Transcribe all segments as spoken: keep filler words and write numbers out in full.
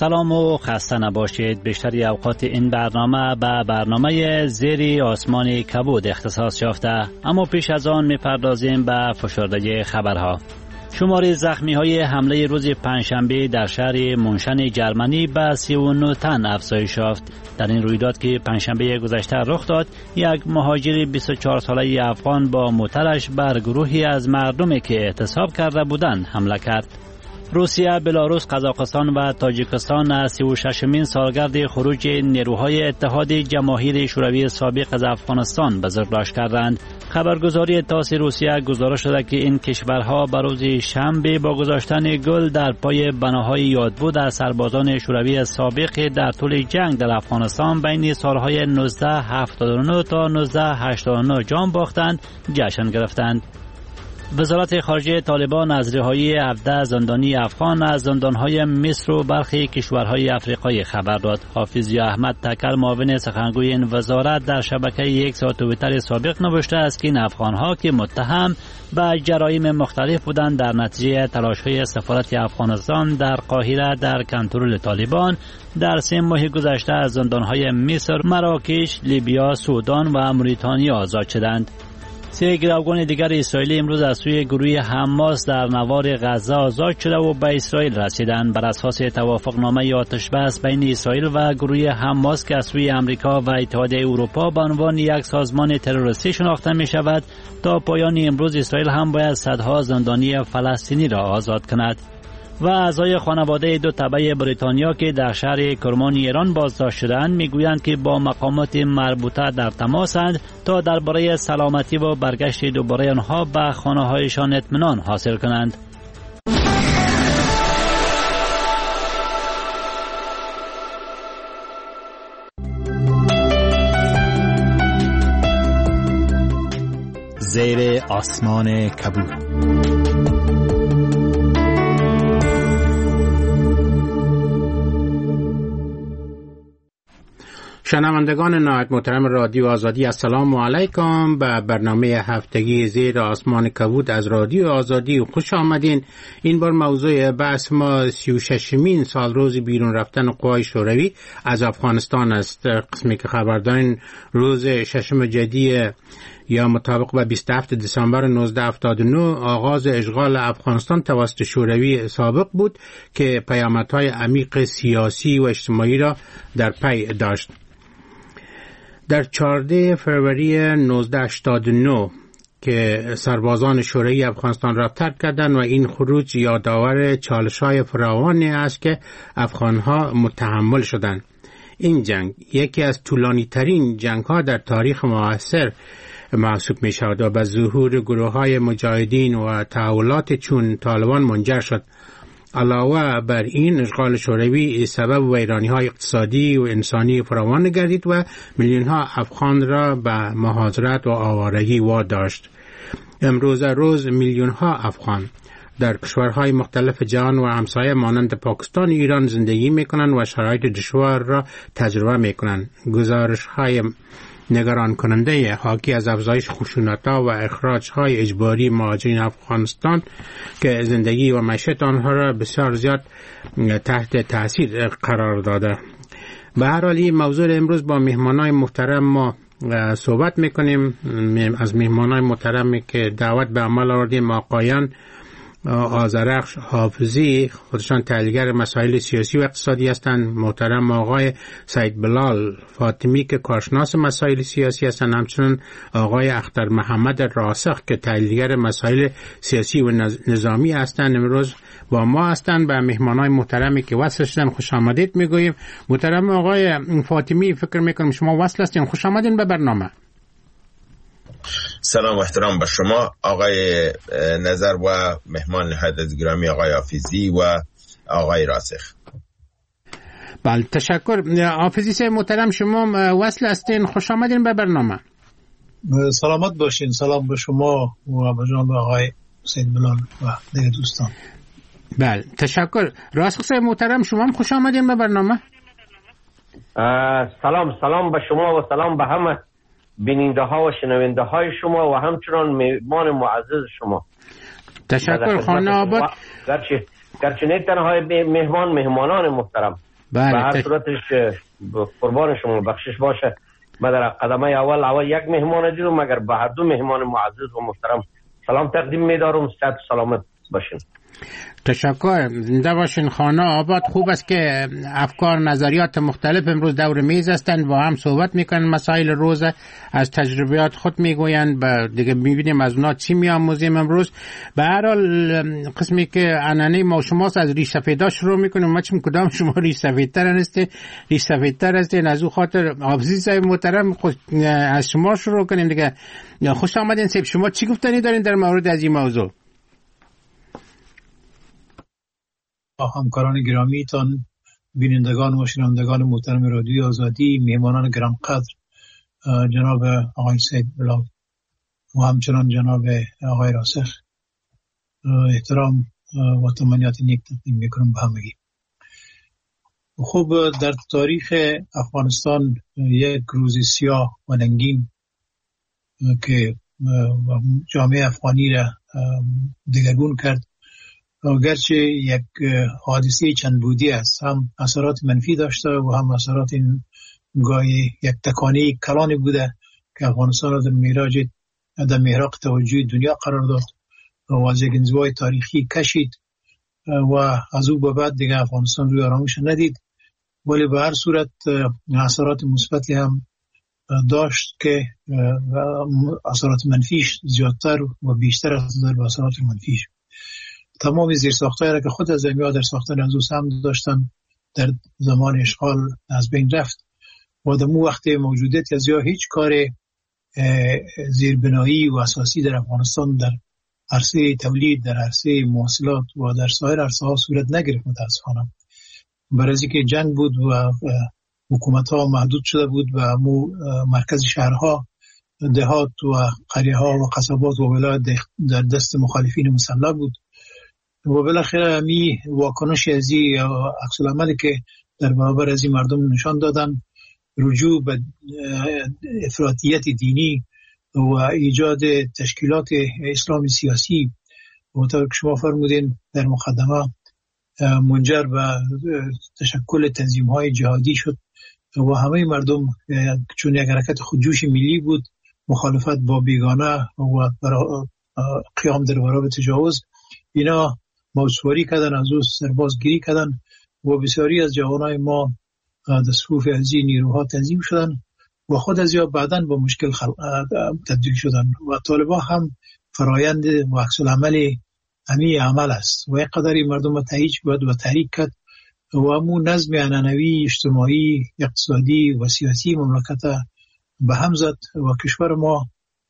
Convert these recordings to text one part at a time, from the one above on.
سلام و خسته نباشید. بیشتری اوقات این برنامه به برنامه زیر آسمان کبود اختصاص یافته، اما پیش از آن میپردازیم به فشرده خبرها. شمار زخمی های حمله روز پنجشنبه در شهر مونشن جرمنی به سی و نه تن افزایش یافت. در این رویداد که پنجشنبه گذشته رخ داد، یک مهاجر بیست و چهار ساله افغان با موترش بر گروهی از مردمی که اعتصاب کرده بودند حمله کرد. روسیه، بلاروس، قزاقستان و تاجیکستان از سی و ششمین سالگرد خروج نیروهای اتحاد جماهیر شوروی سابق از افغانستان بزرگداشت کردند. خبرگزاری تاس روسیه گزارش داده که این کشورها به روز شنبه با گذاشتن گل در پای بناهای یادبود از سربازان شوروی سابق در طول جنگ در افغانستان بین سالهای نوزده هفتاد و نه تا نوزده هشتاد و نه جان باختند جشن گرفتند. وزارت خارجه طالبان از رهایی هفده زندانی افغان از زندانهای مصر و برخی کشورهای افریقایی خبر داد. حافظ احمد تکل، معاون سخنگوی این وزارت، در شبکه یک ساعت توییتر سابق نوشته است که این افغانها که متهم به جرایم مختلف بودند در نتیجه تلاش‌های سفارت افغانستان در قاهره در کنترل طالبان در سه ماه گذشته از زندانهای مصر، مراکش، لیبیا، سودان و موریتانیا آزاد شدند. سه گروگان دیگر اسرائیلی امروز از سوی گروه حماس در نوار غزه آزاد شده و به اسرائیل رسیدند. بر اساس توافقنامه آتش بس بین اسرائیل و گروه حماس که از سوی امریکا و اتحادیه اروپا به عنوان یک سازمان تروریستی شناخته می شود، تا پایان امروز اسرائیل هم باید صدها زندانی فلسطینی را آزاد کند. و اعضای خانواده دو تبع بریتانیا که در شهر کرمان ایران بازداشت شدند میگویند که با مقامات مربوطه در تماسند تا درباره سلامتی و برگشت دوباره آنها به خانه‌هایشان اطمینان حاصل کنند. زیر آسمان کبود. شنوندگان نهایت محترم رادیو آزادی، السلام علیکم. به برنامه هفتگی زیر آسمان کبود از رادیو آزادی و خوش آمدین. این بار موضوع بحث ما سی و ششمین سال روز بیرون رفتن قوای شوروی از افغانستان است. قسمی که خبر دارین روز ششم جدی یا مطابق به بیست و هفتم دسامبر نوزده هفتاد و نه آغاز اشغال افغانستان توسط شوروی سابق بود که پیامدهای عمیق سیاسی و اجتماعی را در پی داشت. در چهاردهم فروری نوزده هشتاد و نه که سربازان شوروی افغانستان را ترک کردند و این خروج یادآور چالش‌های فراوانی است که افغان‌ها متحمل شدند. این جنگ یکی از طولانی‌ترین جنگ‌ها در تاریخ معاصر محسوب می شود و به ظهور گروه‌های مجاهدین و تحولات چون طالبان منجر شد. علاوه بر این اشغال شوروی سبب ویرانی‌های اقتصادی و انسانی فراوان گردید و میلیون‌ها افغان را به مهاجرت و آوارگی واداشت. امروز روز میلیون‌ها افغان در کشورهای مختلف جهان و همسایه مانند پاکستان و ایران زندگی می‌کنند و شرایط دشوار را تجربه می‌کنند. گزارش‌های نگران کننده حاکی از افزایش خشونت‌ها و اخراج‌های اجباری مهاجرین افغانستان که زندگی و معیشت آنها را بسیار زیاد تحت تاثیر قرار داده. به هر حال این موضوع امروز با مهمانای محترم ما صحبت میکنیم. از مهمانای محترمی که دعوت به عمل آوردیم آقایان آذرخش حافظی، خودشان تحلیلگر مسائل سیاسی و اقتصادی هستند، محترم آقای سید بلال فاطمی که کارشناس مسائل سیاسی هستند، همچنین آقای اختر محمد راسخ که تحلیلگر مسائل سیاسی و نظامی هستند امروز با ما هستند. به مهمانای محترمی که وصل شدن خوش آمدید میگوییم. محترم آقای فاطمی، فکر میکنم شما وصل هستین، خوش آمدین به برنامه. سلام و احترام به شما آقای نظر و مهمان نهایت گرامی آقای حافظی و آقای راسخ. بله تشکر. حافظی صاحب محترم شما وصل هستین، خوش آمدین به برنامه. سلامت باشین. سلام به شما و به جناب آقای سید بلال و دیگر دوستان. بله تشکر. راسخ صاحب محترم شما هم خوش آمدین به برنامه. سلام سلام به شما و سلام به همه بیننده ها و شنونده های شما و همچنان مهمان معزز شما. تشکر. خانه آباد گرچه گرچه نه تنها مهمان مهمانان محترم بله. به هر صورتش قربان شما بخشش باشه. من در قدمه اول اول یک مهمان دیدم، مگر به هر دو مهمان معزز و محترم سلام تقدیم می‌دارم. صحت سلامت باشین. تشکر. زنده باشین. خانه آباد. خوب است که افکار نظریات مختلف امروز دور میز هستند و هم صحبت میکنن مسائل روز، از تجربیات خود میگوین و دیگه میبینیم از اونا چی میآموزیم امروز. به هر حال قسمی که عنعنه ما شماست از ریش سفیدا شروع میکنیم. ما چون کدام شما ریش سفیدتر هستین، ریش سفیدتر هستین، از او خاطر حافظی صاحب محترم از شما شروع کنیم دیگه. خوش آمدین صاحب. شما چی گفتنی دارین در مورد از این موضوع؟ همکاران گرامیتان، بینندگان و شنوندگان محترم رادیوی آزادی، مهمانان گرانقدر جناب آقای سید بلال و همچنان جناب آقای راسخ، احترام و تمنیات نیک تقدیم میکنم به همگی. خب در تاریخ افغانستان یک روز سیاه و رنگین که جامعه افغانی را دگرگون کرد، اگرچه یک حادثه چند بودی است، هم اثرات منفی داشته و هم اثرات گاهی یک تکانه کلانی بوده که افغانستان را در معراج در محراق توجه دنیا قرار داد و از یک انزوای تاریخی کشید و از او به بعد دیگه افغانستان روی آرامش ندید. ولی به هر صورت اثرات مثبتی هم داشت که اثرات منفیش زیادتر و بیشتر از در اثرات منفیش. تمام زیرساخت‌هایی را که خود از زمین‌ها در ساختن از او سهم داشتن در زمان اشغال از بین رفت و در مو وقت موجودیت از یا هیچ کار زیربنایی و اساسی در افغانستان در عرصه تولید، در عرصه مواصلات و در سایر عرصه‌ها صورت نگرفت متاسفانه. برای اینکه جنگ بود و حکومت‌ها محدود شده بود و مو مرکز شهرها، دهات و قریه‌ها و قصبات و ولایت در دست مخالفین مسلح بود و بالاخره همی واکنش ازی عکس العملی که در برابر از این مردم نشان دادن، رجوع به افراطیت دینی و ایجاد تشکیلات اسلامی سیاسی و طور که شما فرمودین در مقدمه منجر به تشکل تنظیم‌های جهادی شد و همه مردم چون یک حرکت خودجوش ملی بود، مخالفت با بیگانه و قیام در برابر تجاوز، اینا موسواری کردن، از او سربازگیری کردن و بسیاری از جوانای ما در صفوف از این نیروها تنظیم شدن و خود از یا بعداً با مشکل خلق تبدیل شدن و طالبان هم فرایند و عکس العمل همی عمل است و یک قدری مردم را تهیج بود و تحریک کرد و همون نظم عنعنوی اجتماعی اقتصادی و سیاسی مملکت به هم زد و کشور ما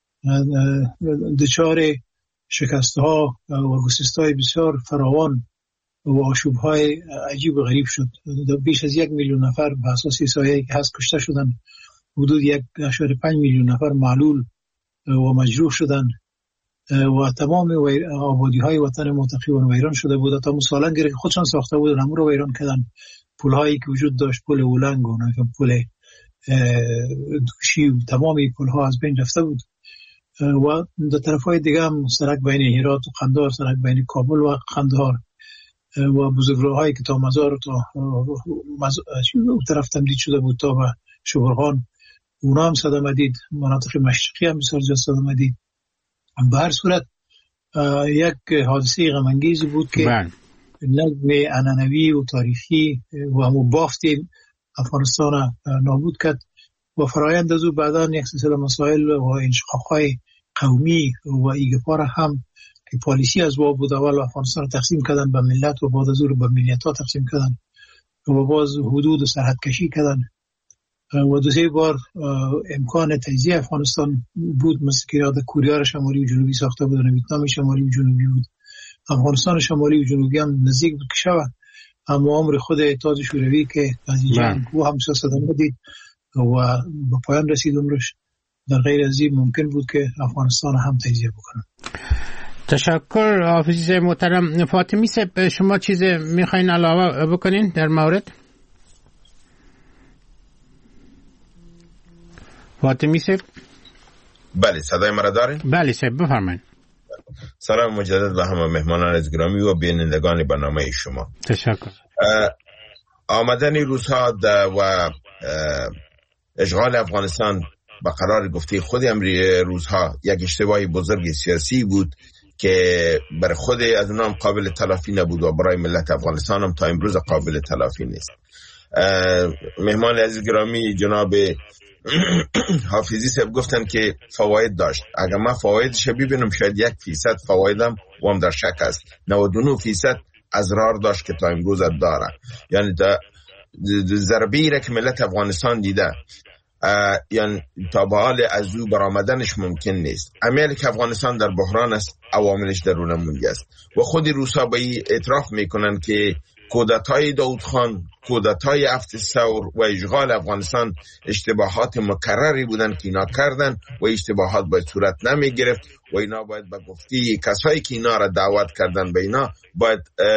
دچار شکست‌ها و گسست‌های بسیار فراوان و آشوب‌های عجیب و غریب شد. بیش از یک میلیون نفر به اساس احصایه‌ای که هست کشته شدن، حدود یک اشاره پنج میلیون نفر معلول و مجروح شدن و تمام آبادی‌های وطن ما تقریباً ویران شده بود. تا مسالنگی که خودشان ساخته بودن همون رو ویران کردن. پل‌هایی که وجود داشت، پل اولنگ و پل دوشی و تمام پل‌ها از بین رفته بود و در طرف‌های دیگه هم سرک بین هرات و قندهار، سرک بین کابل و قندهار و بزرگراه‌هایی که تا مزار تا اون طرف تمدید شده بود تا به شبرغان، اونا هم صدمه دید. مناطق مشرقی هم بسیار زیاد صدمه دید. به هر صورت یک حادثه غم‌انگیزی بود که نظم عنعنوی و تاریخی و همون بافت افغانستان نابود کرد و فرایند از او بعداً یک سلسله مسائل و انشقاق‌های قومی و ایگپار هم که پالیسی از وا بود. اول افغانستان تقسیم کردن به ملت و بعد از او به ملیت‌ها تقسیم کردن و باز حدود و سرحد کشی کردن و دو سه بار امکان تجزیه افغانستان بود، مثل که یاد کره شمالی و جنوبی ساخته بودن، ویتنام شمالی و جنوبی بود، افغانستان شمالی و جنوبی هم نزدیک بود که شود، اما عمر خود اتحاد شوروی که از این جنگ و هم سیاست دید و به پایان رسید عمرش، در غیر از این ممکن بود که افغانستان هم تجزیه بکنه. تشکر حافظی محترم. فاطمی صاحب شما چیز میخواین علاوه بکنین در مورد؟ فاطمی صاحب. بله صدای مرا دارین؟ بله صاحب بفرمایید. سلام مجدد به همه مهمانان از گرامی و بینندگان برنامه شما. تشکر. آمدن روس‌ها و اشغال افغانستان به قرار گفته خود امری روس‌ها یک اشتباه بزرگ سیاسی بود که برای خود از اونها قابل تلافی نبود و برای ملت افغانستان هم تا امروز قابل تلافی نیست. مهمان عزیز گرامی جناب حافظی صاحب گفتن که فواید داشت. اگر من فوایدش ببینم شاید یک فیصد فوایدم وام در شک است. نود و نه فیصد اضرار داشت که تا امروز داره. یعنی ضربه‌ای را که ملت افغانستان دیده یعنی تا به حال از او برآمدنش ممکن نیست. عملی که افغانستان در بحران است عواملش درون موندی است و خود روسا به این اعتراف میکنن که کودتای داود خان، کودتای هفت ثور و اشغال افغانستان اشتباهات مکرری بودن که اینا کردن و اشتباهات باید صورت نمی گرفت و اینا باید به گفتی کسایی که اینا را دعوت کردن به اینا باید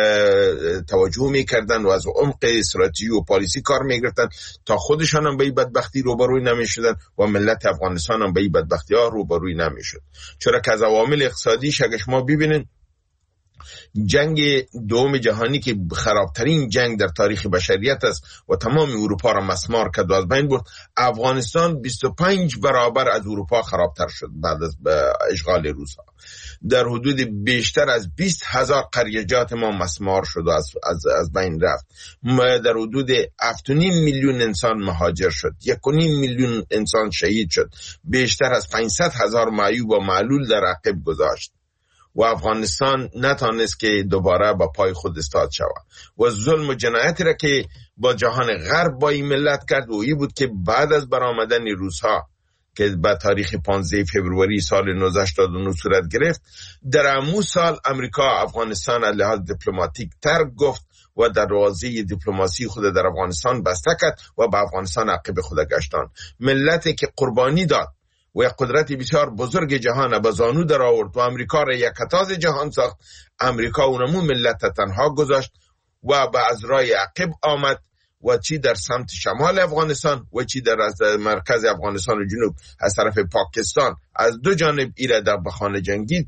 توجه می کردن و از عمق استراتژی و پالیسی کار می گرفتن تا خودشان هم به این بدبختی روبروی نمی شدن و ملت افغانستان هم به این بدبختی ها روبروی نمی شد. چرا که از عوامل اقتصادیش اگه شما ببینین جنگ دوم جهانی که خرابترین جنگ در تاریخ بشریت است و تمام اروپا را مسمار کرد و از بین برد، افغانستان بیست و پنج برابر از اروپا خرابتر شد بعد از اشغال روس‌ها. در حدود بیشتر از بیست هزار قریجات ما مسمار شد و از, از, از بین رفت. در حدود هفت و نیم میلیون انسان مهاجر شد، یک و نیم میلیون انسان شهید شد، بیشتر از پانصد هزار معیوب و معلول در عقب گذاشت و افغانستان نتانست که دوباره با پای خود استاد شود و ظلم و جنایتی را که با جهان غرب با این ملت کرد و این بود که بعد از برآمدن روس‌ها که به تاریخ پانزده فوریه سال نوزده هشتاد و نه صورت گرفت، در همون سال امریکا افغانستان از لحاظ دیپلماتیک تر گفت و دروازه دیپلماسی خود در افغانستان بسته کرد و به افغانستان عقب خود گشتان. ملتی که قربانی داد و یک قدرت بسیار بزرگ جهان به زانو در آورد و امریکا را یک کتاز جهان ساخت، امریکا اونمو ملت تنها گذاشت و به از رای عقب آمد و چی در سمت شمال افغانستان و چی در از مرکز افغانستان و جنوب از طرف پاکستان از دو جانب ایره در بخانه جنگی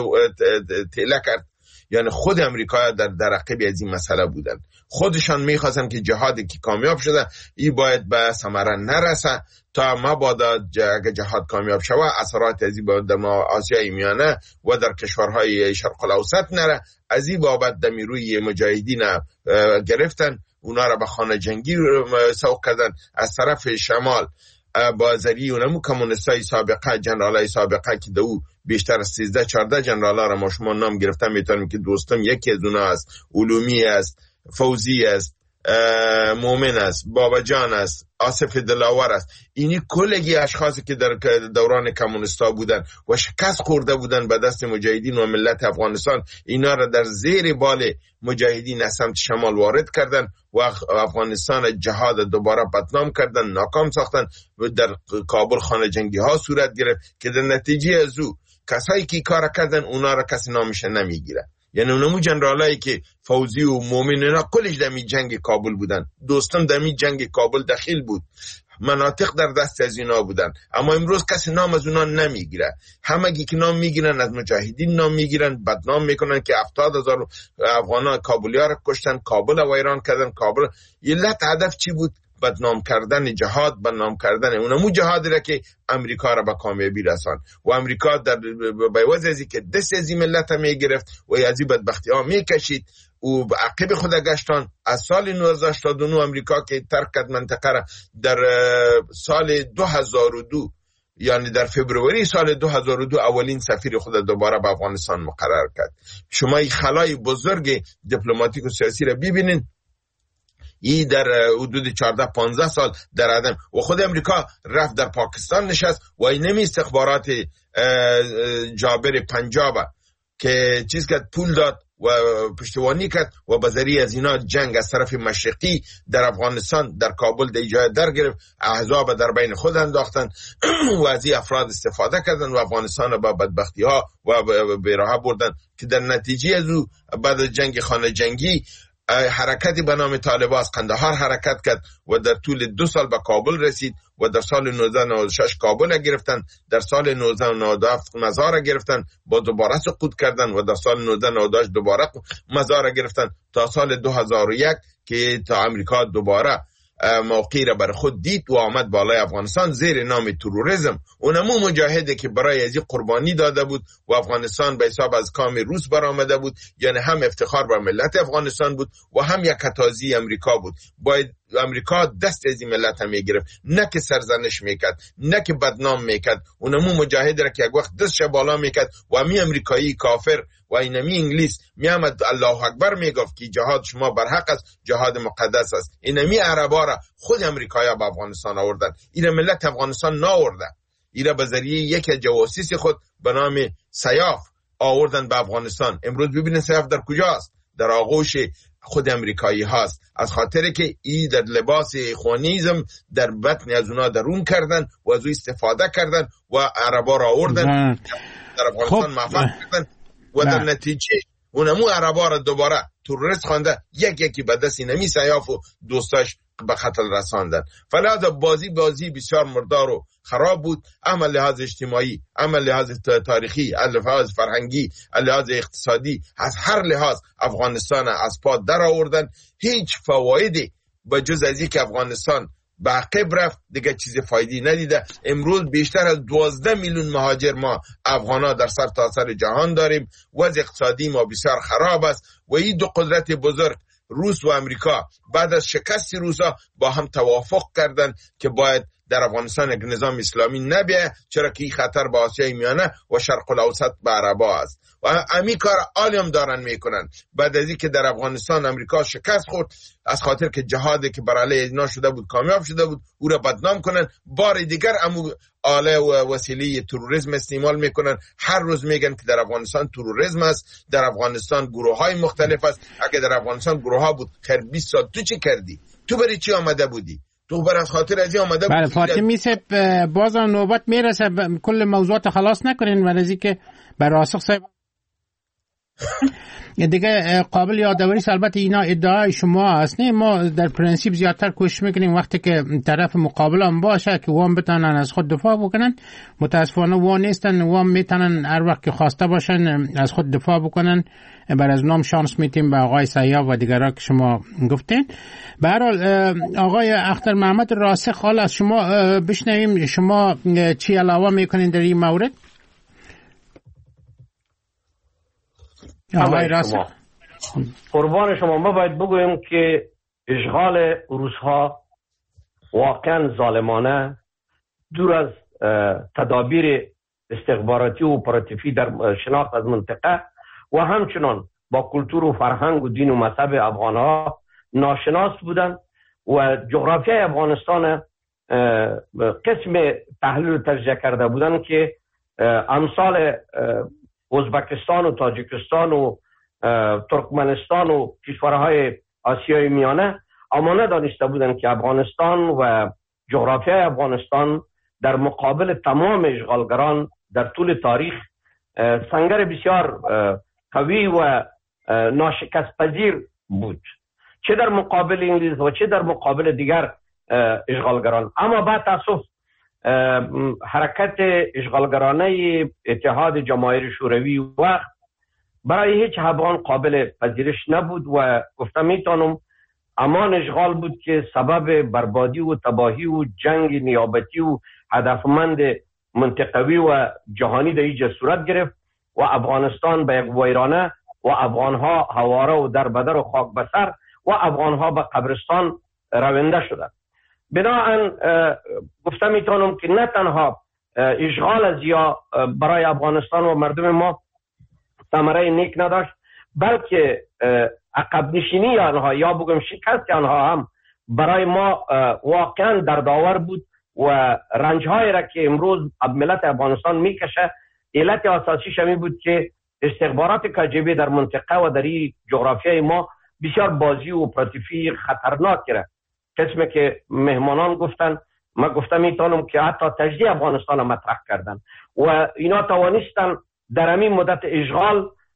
تیله کرد. یعنی خود امریکا در در عقب از این مسئله بودن. خودشان میخواستن که جهادی که کامیاب شده این باید به ثمره نرسه تا مبادا اگه جهاد کامیاب شود اثرات از این در آسیای میانه و در کشورهای شرق الاوسط نره. از این بابت دمیروی مجاهدین گرفتن، اونا را به خانه جنگی سوق کردن. از طرف شمال با ذریعه اونمو کمونستای سابقه، جنرالای سابقه که دو بیشتر از سیزده چهارده جنرالا را ما شما نام گرفتم میتونیم که دوستم یکی از اونا است، علومی است، فوزی است، مومن است، بابا جان است، آصف دلاور است. اینی کلگی اشخاصی که در دوران کمونستا بودن و شکست خورده بودن به دست مجاهدین و ملت افغانستان، اینا را در زیر بال مجاهدین از سمت شمال وارد کردن و افغانستان جهاد دوباره بدنام کردن، ناکام ساختن و در کابل خانه جنگی ها صورت گرفت که در نتیجه از او کسایی که کار کردن اونا را کسی نامش نمیگیره. یعنی اونمو جنرالایی که فوزی و مومن اینا کلش دمی جنگ کابل بودن، دوستان دمی جنگ کابل دخیل بود، مناطق در دست از اینا بودن، اما امروز کسی نام از اونا نمیگیره. همگی که نام میگیرن از مجاهدین نام میگیرن، بدنام میکنن که هفتاد هزار افغانا کابلیا را کشتن، کابل را ویران کردن. کابل علت هدف چی بود؟ بدنام کردن جهاد، بدنام کردن اونمو جهادی را که امریکا را به کامیابی رسان و امریکا در بیوز ازی که دست ازی ملت هم میگرفت و ازی بدبختی ها میکشید و به عقب خود گشتان. از سال نوزده هشتاد و نه امریکا که ترک کرد منطقه را، در سال دو هزار و دو یعنی در فبروری سال دو هزار و دو اولین سفیر خود دوباره به افغانستان مقرر کرد. شما این خلای بزرگ دیپلماتیک و سیاسی را ببینین، این در حدود چهارده پانزده سال در عدم و خود امریکا رفت در پاکستان نشست و این نمی استخبارات جابر پنجاب که چیز کرد، پول داد و پشتوانی کرد و به ذریعه از اینا جنگ از طرف مشرقی در افغانستان در کابل در جای در گرفت، احزاب در بین خود انداختن و از این افراد استفاده کردن و افغانستان با بدبختی ها و به راه بردن که در نتیجه از او بعد از جنگ خانه جنگی حرکتی به نام طالبان از قندهار حرکت کرد و در طول دو سال به کابل رسید و در سال نوزده نود و شش کابل گرفتن، در سال نوزده نود و هفت مزار گرفتن، با دوباره سقوط کردن و در سال نوزده نود و هشت دوباره مزار گرفتن تا سال دو هزار و یک که تا امریکا دوباره موقعی را بر خود دید و آمد بالای افغانستان زیر نام تروریسم. اونمو مجاهده که برای ازی قربانی داده بود و افغانستان به حساب از کام روس برآمده بود، یعنی هم افتخار بر ملت افغانستان بود و هم یک کتازی امریکا بود. باید امریکا دست از این ملت هم میگرفت، نه که سرزنش میکرد، نه که بدنام میکرد. اونمو مجاهد را که یک وقت دستش بالا میکرد و امی امریکایی کافر و اینمی انگلیس میامد الله اکبر میگفت که جهاد شما بر حق است، جهاد مقدس است. اینمی عربا را خود امریکایی به افغانستان آوردن، این ملت افغانستان ناوردن، این به ذریعه یک جواسیس خود به نام سیاف آوردن به افغانستان. امروز ببینید سیاف در کجاست؟ در آغوش خود امریکایی هاست، از خاطر که ای در لباس اخوانیزم در بطن از اونا درون کردن و از او استفاده کردن و عربا را آوردن در افغانستان موفق کردن و در نتیجه اونمو عربا را دوباره تروریست خوانده، یک یکی به دست اینمی سیاف و دوستاش به قتل رساندن. فلذا بازی بازی بسیار مردار و خراب بود، اما لحاظ اجتماعی، اما لحاظ تاریخی، اما لحاظ فرهنگی، اما لحاظ اقتصادی، از هر لحاظ افغانستان از پا در آوردن. هیچ فوایدی به جز از اینکه افغانستان به عقب رفت دیگه چیز فایدی ندیده. امروز بیشتر از دوازده میلیون مهاجر ما افغانا در سر تا سر جهان داریم. وضع اقتصادی ما بسیار خراب است و این دو قدرت بزرگ روس و امریکا بعد از شکست روسا با هم توافق کردن که باید در افغانستان یک نظام اسلامی نبیه، چرا که این خطر به آسیای میانه و شرق الاوسط به عربا است و امی کار عالم دارن میکنن. بعد از اینکه در افغانستان امریکا شکست خورد از خاطر که جهادی که بر علیه اینا شده بود کامیاب شده بود، او را بدنام کنن، بار دیگر امو آله و وسیله تروریسم استعمال میکنن. هر روز میگن که در افغانستان تروریسم است، در افغانستان گروه های مختلف است. اگه در افغانستان گروه ها بود خیر بیست سال تو چی کردی؟ تو برای چی آمده بودی؟ تو بر از خاطر ازی آمده بله فاطمی صاحب باز نوبت میرسه، کل موضوعات خلاص نکنین ولی از که بر راسخ صاحب دیگه قابل یادآوری است. البته اینا ادعای شما است، نه ما در پرنسیپ زیادتر کوشش میکنیم وقتی که طرف مقابل هم باشه که وام بتونن از خود دفاع بکنن. متاسفانه وام نیستن، وام میتونن هر وقت که خواسته باشن از خود دفاع بکنن. بر از نام شانس میتیم به آقای سیاف و دیگرها که شما گفتین. به هر حال آقای اختر محمد راسخ، حال از شما بشنویم شما چی علاوه میکنین در این مورد؟ شما. قربان شما، ما باید بگویم که اشغال روس‌ها واقعا ظالمانه، دور از تدابیر استخباراتی و اپراتیفی در شناخت از منطقه و همچنان با کلتور و فرهنگ و دین و مذهب افغان‌ها ناشناس بودن و جغرافیای افغانستان قسم تحلیل و تجزیه کرده بودن که امثال ازبکستان و تاجیکستان و ترکمنستان و کشورهای آسیای میانه اما ندانسته بودند که افغانستان و جغرافیای افغانستان در مقابل تمام اشغالگران در طول تاریخ سنگر بسیار قوی و ناشکست پذیر بود، چه در مقابل انگلیس و چه در مقابل دیگر اشغالگران. اما با تاسف حرکت اشغالگرانه اتحاد جماهیر شوروی وقت برای هیچ افغان قابل پذیرش نبود و گفتم میتونم امان اشغال بود که سبب بربادی و تباهی و جنگ نیابتی و هدفمند منطقوی و جهانی در اینجا صورت گرفت و افغانستان به یک ویرانه و افغانها هواره و در بدر و خاک بسر و افغانها به قبرستان رونده شدند. بنابراین گفتم میتونم که نه تنها اشغال از یا برای افغانستان و مردم ما ثمره نیک نداشت، بلکه عقب نشینی آنها یا بگم شکست آنها هم برای ما واقعا دردآور بود و رنج‌هایی را که امروز ملت افغانستان میکشه علت اساسیش همین بود که استخبارات کاجبی در منطقه و در این جغرافیای ما بسیار بازی و اپراتیفی خطرناک کرد. قسمی که مهمانان گفتن، ما گفتم میتونم که حتی تجزیه افغانستان مطرح کردن و اینا توانستن در همین مدت اشغال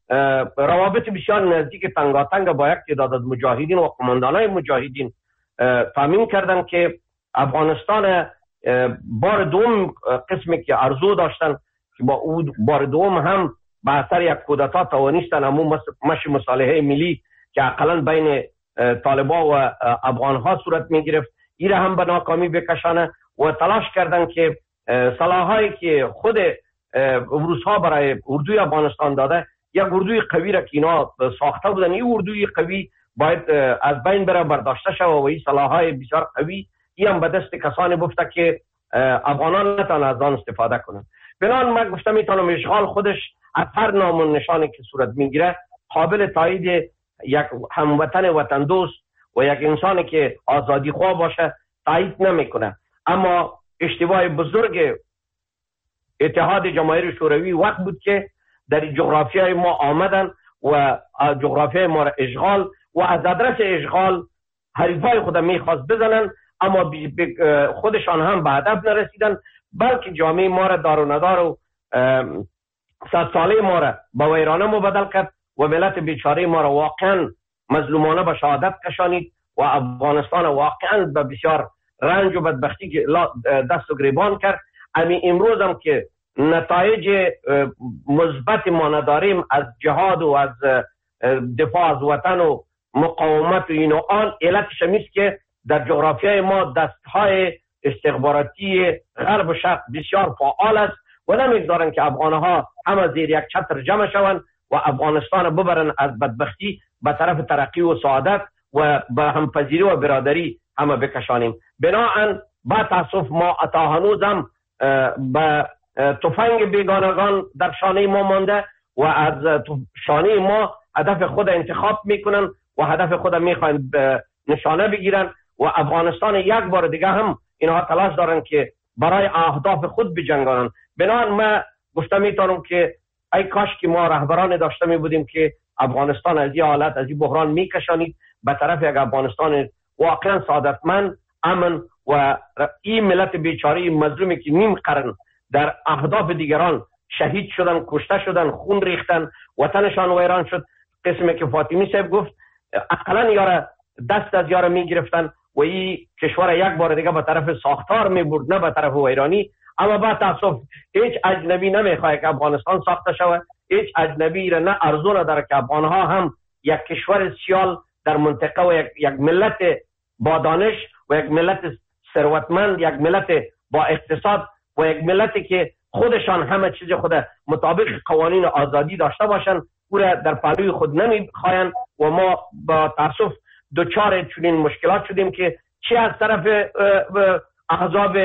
روابط بسیار نزدیک تنگاتنگ با یک تعداد از مجاهدین و قماندانای مجاهدین تامین کردن که افغانستان بار دوم قسمی که ارزو داشتن که با او بار دوم هم به اثر یک کودتا توانستن همون مش مصالحه ملی که اقلا بین طالبان و افغان ها صورت می گرفت این هم به ناکامی بکشانه و تلاش کردن که سلاحایی که خود روس‌ها برای اردوی افغانستان داده یک اردوی قوی را که اینا ساخته بودن این اردوی قوی باید از بین بره برداشته شود و این سلاحهای بسیار قوی این هم به دست کسانی بفته که افغانان نتان از آن استفاده کنند. بنابراین من گفتم میتونم اشغال خودش از هر نام و نشانی که صورت میگیره قابل تایید یک هموطن وطن دوست و یک انسانی که آزادی خواه باشه تایید نمیکنه. اما اشتباه بزرگ اتحاد جماهیر شوروی وقت بود که در جغرافیای ما آمدن و جغرافیای ما را اشغال و از آدرس اشغال حریفای خود میخواست بزنن، اما خودشان هم به هدف نرسیدن، بلکه جامعه ما را دار و ندار و صد ساله ما را به ویرانه مبدل کرد و ملت بیچاره ما را واقعا مظلومانه به شهادت کشانید و افغانستان واقعا به بسیار رنج و بدبختی دست و گریبان کرد. امی امروز هم که نتایج مثبت ما نداریم از جهاد و از دفاع از وطن و مقاومت و این و آن، علتش همیست که در جغرافیای ما دستهای استخباراتی غرب و شرق بسیار فعال است و نمیگذارن که افغانها همه زیر یک چتر جمع شوند و افغانستان ببرن از بدبختی به طرف ترقی و سعادت و به همپذیری و برادری همه بکشانیم. بناهن با تاسف ما اتا هنوز هم به تفنگ بیگانگان در شانه ما مانده و از شانه ما هدف خود انتخاب میکنن و هدف خود میخواین نشانه بگیرن و افغانستان یک بار دیگه هم اینها تلاش دارن که برای اهداف خود بجنگانن. بنابراین ما گفتم میتونم که ای کاش که ما رهبران داشته می بودیم که افغانستان از این حالت از این بحران میکشانید به طرف یک افغانستان واقعا سعادتمند، امن و این ملت بیچاره مظلومی که نیم قرن در اهداف دیگران شهید شدن، کشته شدن، خون ریختن، وطنشان ویران شد. قسمی که فاطمی صاحب گفت اقلا یاره دست از یاره می گرفتن و این کشور یک بار دیگه به طرف ساختار می برد نه به طرف ویرانی. اما با تاسف هیچ اجنبی نمیخواد که افغانستان ساخته شود، هیچ اجنبی را نه ارزو نداره که افغانها هم یک کشور سیال در منطقه و یک, یک ملت با دانش و یک ملت ثروتمند، یک ملت با اقتصاد و یک ملتی که خودشان همه چیز خود مطابق قوانین آزادی داشته باشند او را در پهلوی خود نمیخواین و ما با تاسف دوچار چنین مشکلات شدیم که چه از طرف احزاب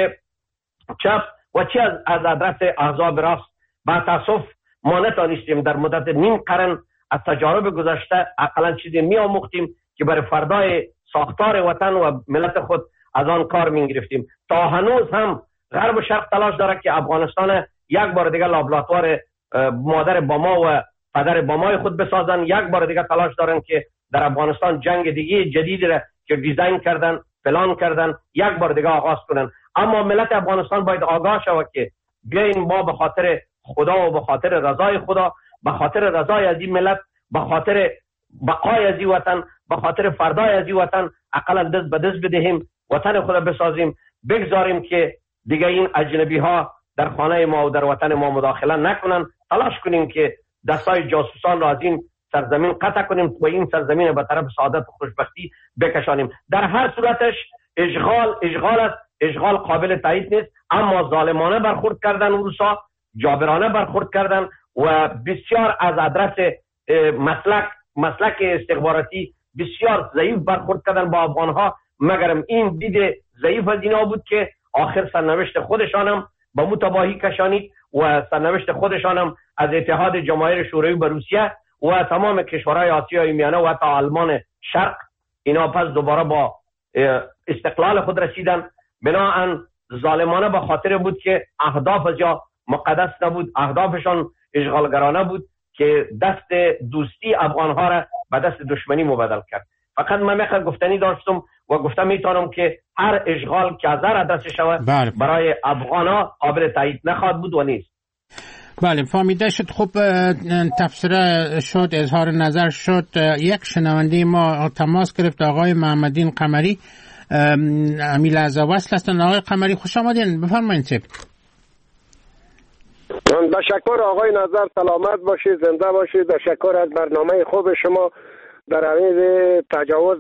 چپ و چه از از آدرس احزاب راست. با تاسف ما نتانستیم در مدت نیم قرن از تجارب گذشته اقلا چیزی می آموختیم که برای فردای ساختار وطن و ملت خود از آن کار می گرفتیم. تا هنوز هم غرب و شرق تلاش داره که افغانستان یک بار دیگه لابراتوار مادر باما و پدر بامای خود بسازن، یک بار دیگه تلاش دارن که در افغانستان جنگ دیگه جدید را که دیزاین کردن پلان کردن یک بار دیگه آغاز کنن. اما ملت افغانستان باید آگاه شود که بیاین ما به خاطر خدا و به خاطر رضای خدا، به خاطر رضای از این ملت، به خاطر بقای از این وطن، به خاطر فردای از این وطن اقلا دست به دست بدهیم، وطن خود بسازیم، بگذاریم که دیگه این اجنبی ها در خانه ما و در وطن ما مداخله نکنن. تلاش کنیم که دستای جاسوسان را از این سرزمین قطع کنیم و این سرزمین به طرف سعادت و خوشبختی بکشانیم. در هر صورتش اشغال اشغال است، اشغال قابل تایید نیست، اما ظالمانه برخورد کردن روسا، جابرانه برخورد کردن و بسیار از آدرس مسلک مسلک استخباراتی بسیار ضعیف برخورد کردن با افغانها. مگرم این دید ضعیف از اینا بود که آخر سرنوشت خودشانم به متباهی کشانید و سرنوشت خودشانم از اتحاد جماهیر شوروی به روسیه و تمام کشورهای آسیای میانه و حتی آلمان شرق اینا پس دوباره با استقلال خود رسیدن. بناهن ظالمانه به خاطر بود که اهداف از جا مقدس نبود، اهدافشان اشغالگرانه بود که دست دوستی افغانها را به دست دشمنی مبدل کرد. فقط من میخوام گفتنی داشتم و گفتم میتونم که هر اشغال که از هر دست شود برای افغانها قابل تایید نخواهد بود و نیست. بله فهمیده شد. خوب تفسیر شد، اظهار نظر شد. یک شنونده ما تماس گرفت، آقای محمدین قمری، امیل از وصل هستند. آقای قمری خوش آمدین، بفرمایید. سب تشکر آقای نظر، سلامت باشید، زنده باشید. تشکر از برنامه خوب شما. در عوض تجاوز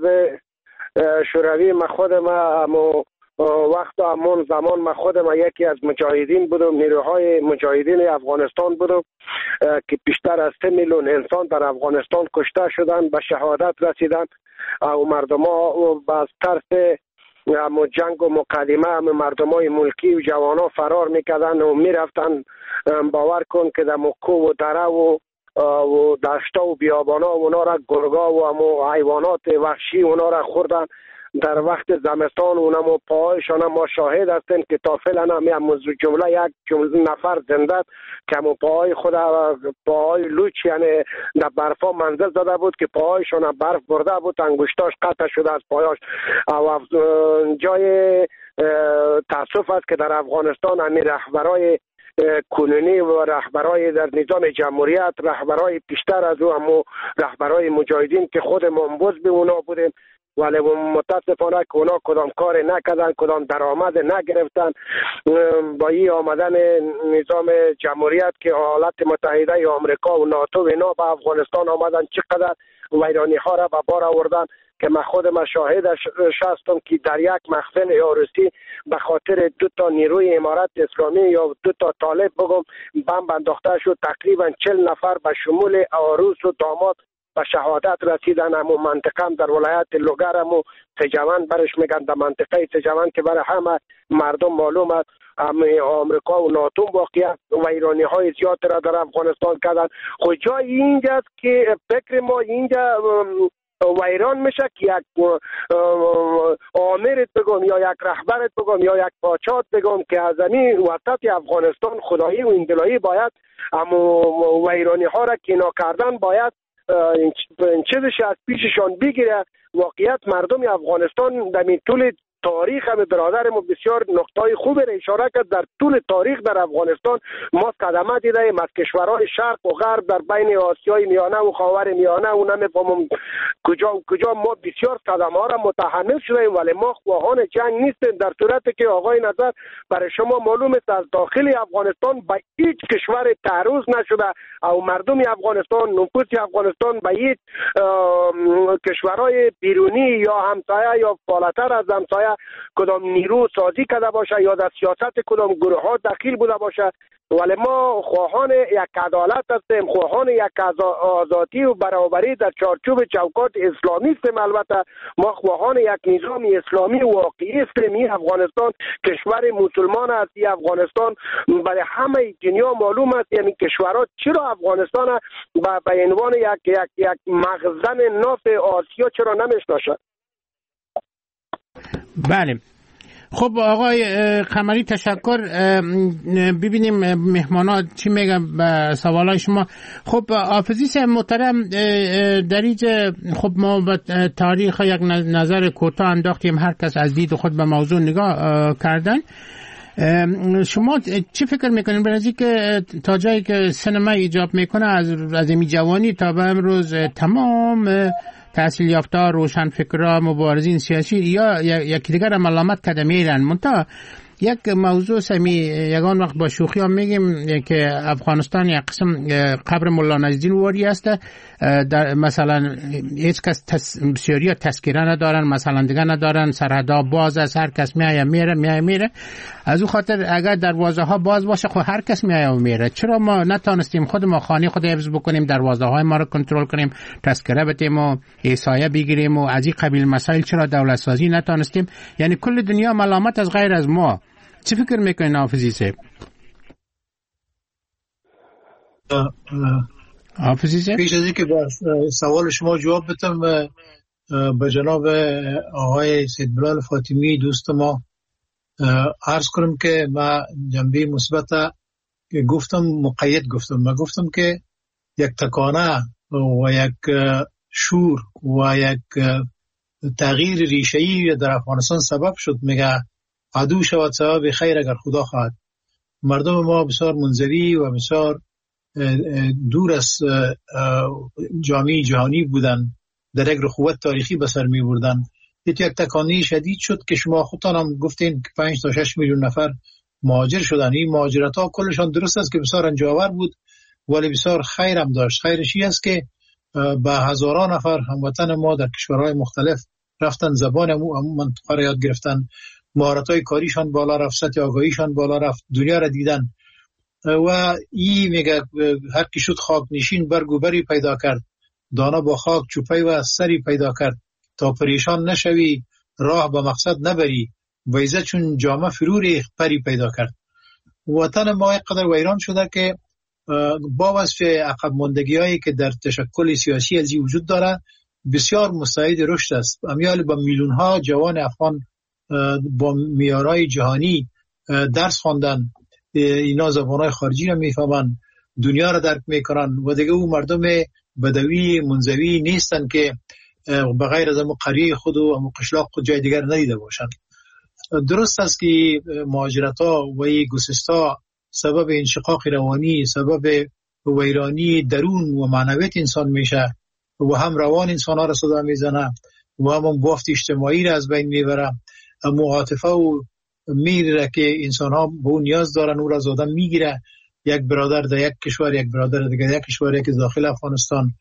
شوروی ما خود ما وقت همون زمان ما خود ما یکی از مجاهدین بودم، نیروهای مجاهدین افغانستان بودم که بیشتر از سه میلیون انسان در افغانستان کشته شدند، به شهادت رسیدند و مردم ها از ترس اما جنگ و مقدمه هم مردم های ملکی و جوان ها فرار میکردن و میرفتن. باور کن که در مکو و دره و و دشتا و بیابانا اونا را گرگا و همو حیوانات وحشی اونا را خوردن. در وقت زمستان اونم پاهایشان ما شاهد هستیم که تا فعلا هم جمله یک جمله نفر زنده که همو پاهای خود پاهای لوچ یعنی در برفا منزل زده بود که پاهایشان برف برده بود، انگشتاش قطع شده از پایاش. و جای تاسف است که در افغانستان همی رهبرای کنونی و رهبرای در نظام جمهوریت، رهبرای پیشتر از او همو رهبرای مجاهدین که خود منبوذ به اونا بودیم، ولی متاسفانه که اونا کدام کار نکردن، کدام درآمد نگرفتن. با این آمدن نظام جمهوریت که ایالات متحده آمریکا و ناتو اینا به افغانستان آمدن، چقدر ویرانی ها را به بار آوردن که من خود ما شاهدش هستم که در یک مخزن یاروسی به خاطر دو تا نیروی امارت اسلامی یا دو تا طالب بگم بمب انداخته شد. تقریبا چهل نفر به شمول عروس و داماد به شهادت رسیدن. همون منطقه هم در ولایت لوگر همون سجوان برش میگن، در منطقه سجوان که برای همه مردم معلوم است آمریکا و ناتو واقعیت ویرانی های زیاد را در افغانستان کردن. خود جای اینجاست که فکر ما اینجا ویران میشه که یک آمرت بگم یا یک رهبرت بگم یا یک پاچات بگم که از این وسط افغانستان خدایی و اندلایی باید اما ویرانی ها را که اینا کردن باید این چیزش از پیششان بگیره. واقعیت مردم افغانستان در این طول تاریخ هم برادر ما بسیار نقطای خوب را اشاره کرد. در طول تاریخ در افغانستان ما قدمه دیدیم از کشورهای شرق و غرب در بین آسیای میانه و خاور میانه و نمیفهمم کجا کجا ما بسیار قدم ها را متحمل شدیم، ولی ما خواهان جنگ نیستیم. در صورتی که آقای نظر برای شما معلوم است از داخل افغانستان به هیچ کشور تعرض نشده او مردم افغانستان، نفوس افغانستان به هیچ کشورهای بیرونی یا همسایه یا بالاتر از همسایه کدام نیرو سازی کرده باشه یا در سیاست کدام گروه ها دخیل بوده باشه. ولی ما خواهان یک عدالت هستیم، خواهان یک آزادی و برابری در چارچوب چوکات اسلامی هستیم. البته ما خواهان یک نظام اسلامی واقعی هستیم. این افغانستان کشور مسلمان است. این افغانستان برای همه دنیا معلوم است. یعنی کشورها چرا افغانستان به عنوان یک یک یک مخزن نفت آسیا چرا نمیشناسند؟ بله خب آقای قمری تشکر. ببینیم مهمانا چی میگن به سوالای شما. خب حافظی محترم در اینجا خب ما به تاریخ یک نظر کوتاه انداختیم، هر کس از دید خود به موضوع نگاه کردن. شما چی فکر میکنین به نزدیک که تا جایی که سینما ایجاب میکنه از از این جوانی تا به امروز تمام تحصیل یافته روشن فکرها مبارزین سیاسی یا یکی دیگر ملامت کرده میرن؟ منتها یک موضوع سمی یگان وقت با شوخی هم میگیم که افغانستان یک قسم قبر مولا نجدین واری است. در مثلا هیچ کس تس... بسیاری ها تذکیره ندارن، مثلا دیگه ندارن، سرحدها باز است، هر کس میایه میره میایه میره. از او خاطر اگر دروازه ها باز باشه خب هر کس میایه و میره. چرا ما نتونستیم خود ما خانه خود حفظ بکنیم، دروازه های ما رو کنترل کنیم، تذکیره بدیم و احصایه بگیریم و از این قبیل مسائل چرا دولت سازی نتونستیم؟ یعنی کل دنیا ملامت از غیر از ما. چی فکر میکنین حافظی صاحب؟ حافظی صاحب پیش از اینکه به سوال شما جواب بدم به جناب آقای سید بلال فاطمی دوست ما عرض کنم که ما جنبه مثبت گفتم مقید گفتم ما گفتم که یک تکانه و یک شور و یک تغییر ریشه‌ای در افغانستان سبب شد. میگه عدو شود سبب خیر اگر خدا خواهد. مردم ما بسیار منزوی و بسیار دور از جامعه جهانی بودن، در یک رخوت تاریخی به سر می بردن. یک تکانی شدید شد که شما خودتان هم گفتین که پنج تا شش میلیون نفر مهاجر شدن. این مهاجرت ها کلشان درست است که بسیار رنجاور بود ولی بسیار خیر هم داشت. خیرش این است که به هزاران نفر هموطن ما در کشورهای مختلف رفتن، زبان همون منطقه را یاد گرفتن، مهارت‌های کاریشان بالا رفت، سطح آگاهیشان بالا رفت، دنیا را دیدن. و این میگه هر کی شد خاک نشین برگ و بری پیدا کرد، دانه با خاک چوپی و سری پیدا کرد، تا پریشان نشوی راه به مقصد نبری، ویزه چون جامه فروری پری پیدا کرد. وطن ما قدر ویران شده که با وصف عقب ماندگی هایی که در تشکل سیاسی ازی وجود داره بسیار مستعد رشد است. امیال با میلیون ها جوان افغان با معیارهای جهانی درس خواندن، اینا زبانهای خارجی رو میفهمن، دنیا رو درک میکنن و دیگه او مردم بدوی منزوی نیستن که بغیر از امو قریه خود و امو قشلاق خود جای دیگر ندیده باشن. درست است که مهاجرت ها و گسستا سبب انشقاق روانی، سبب ویرانی درون و معنویت انسان میشه و هم روان انسان ها را صدا میزنه و هم بافت اجتماعی را از بین میبره. عاطفه و میره که انسان ها به اون نیاز دارن، او را از آدم میگیره. یک برادر در یک کشور، یک برادر در یک کشور، یک داخل افغانستان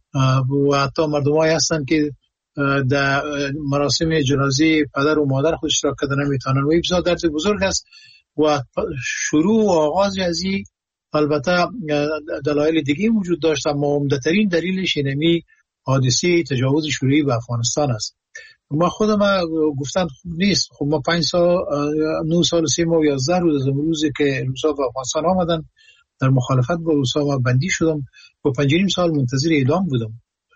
و حتی مردمایی هستن که در مراسم جنازه پدر و مادر خود اشتراک کردن نمیتونن و این بسیار درد بزرگ است. و شروع و آغاز از این البته دلایل دیگه وجود داشت، اما عمده‌ترین دلیلش اینمی حادثه تجاوز شوروی به افغانستان است. ما خودم گفتن نیست، خب ما پنج سال نه سال سه ماه و یازده روز از روزی که روسا به افغانستان آمدن در مخالفت با روسا ما بندی شدم و پنج نیم سال منتظر اعدام بودم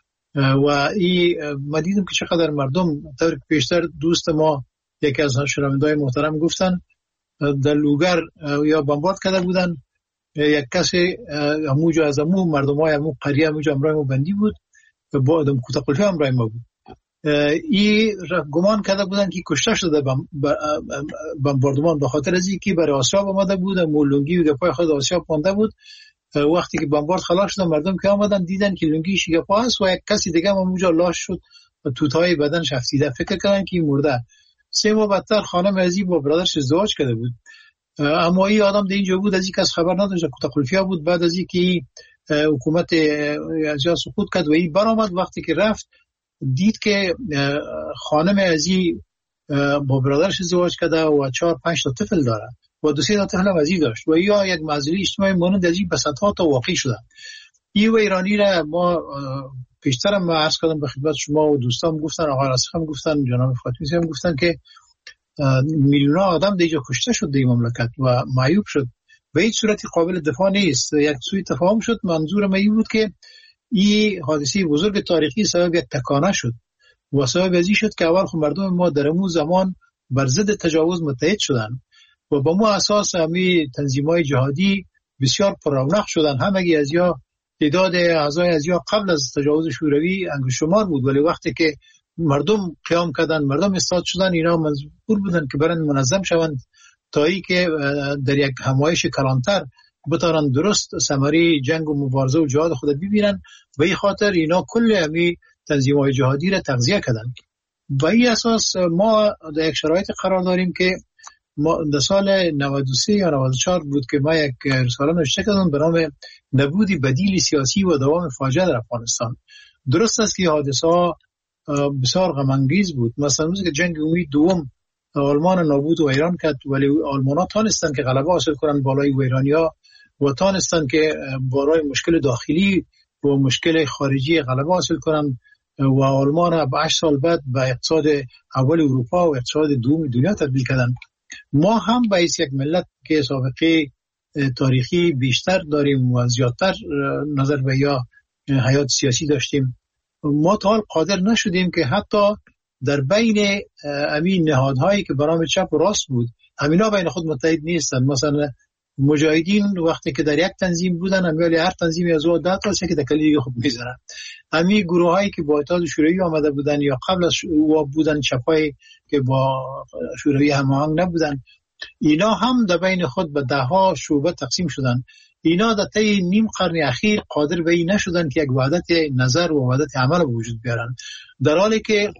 و این ما دیدم که چقدر مردم طور پیشتر دوست ما یکی از شنونده‌های محترم گفتن در لوگر یا بمبارد کرده بودن، یک کسی همونجا از همون مردمای همون قریه همونجا امرای ما بندی بود و با آدم کوتاقلفی امرای ما بود. این گمان کرده بودن که کشته شده بمباردمان به خاطر از اینکه برای آسیاب آمده بود، مولونگی و گپای خود آسیاب مانده بود. وقتی که بمبارد خلاص شد مردم که آمدن دیدن که لونگی شگپا است و یک کسی دیگه هم اونجا لاش شد و توتهای بدنش افتیده، فکر کردن که مرده. سه ماه بعدتر خانم عزیز با برادرش ازدواج کرده بود، اما این آدم در اینجا بود، از این کس خبر نداشت، کوتاقلفیا بود. بعد از اینکه حکومت ازیا سقوط کرد و این برآمد، وقتی که رفت دید که خانم عزیز با برادرش ازدواج کرده و چهار پنج تا طفل داره و دو سه تا طفل هم عزیز داشت و یا یک معضله اجتماعی مانند از این به صدها تا واقع شده. این و ایرانی را ما پیشترم ما عرض کردم به خدمت شما و دوستان گفتن، آقا راسخ هم گفتن، جناب فاطمی هم گفتن که میلیون ها آدم دیگه کشته شد در مملکت و معیوب شد و هیچ صورتی قابل دفاع نیست. یک سوی تفاهم شد. منظور من این بود که این حادثه بزرگ تاریخی سبب یک تکانه شد و سبب ازی شد که اول خود مردم ما در اون زمان بر ضد تجاوز متحد شدن و با مو اساس همی تنظیم‌های جهادی بسیار پررونق شدن. همگی از یا تعداد اعضای از یا قبل از تجاوز شوروی انگشتمار بود، ولی وقتی که مردم قیام کردن، مردم استاد شدن، اینا مجبور بودن که برن منظم شوند تا ای که در یک همایش کلانتر بتارن درست ثمره جنگ و مبارزه و جهاد خود ببینن و این خاطر اینا کل همی تنظیم‌های جهادی را تغذیه کردن. و این اساس ما در یک شرایط قرار داریم که ما در سال نود و سه یا نود و چهار بود که ما یک رساله نوشته کردم به نام نبودی بدیل سیاسی و دوام فاجعه در افغانستان. درست است که حادثه ها بسیار غم انگیز بود. مثلا روزی که جنگ امید دوم آلمان نابود و ایران کرد، ولی آلمان ها تانستن که غلبه حاصل کنن بالای ایرانی ها و تانستن که بالای مشکل داخلی و مشکل خارجی غلبه حاصل کنن و آلمان با هشت سال بعد به اقتصاد اول اروپا و اقتصاد دوم دنیا تبدیل کردن. ما هم باید یک ملت که سابقه تاریخی بیشتر داریم و زیادتر نظر به یا حیات سیاسی داشتیم، ما تا حال قادر نشدیم که حتی در بین همین نهادهایی که برام چپ و راست بود همینا بین خود متحد نیستن. مثلا مجاهدین وقتی که در یک تنظیم بودن، امیالی هر تنظیمی از او ده تا سه که تکلیف خود میزنن. همین گروه هایی که با اتحاد شوروی آمده بودن یا قبل از او بودن چپایی که با شوروی هماهنگ نبودن، اینا هم در بین خود به ده ها شعبه تقسیم شدن. اینا در طی نیم قرن اخیر قادر به این نشدن که یک وحدت نظر و وحدت عمل به وجود بیارن، در حالی که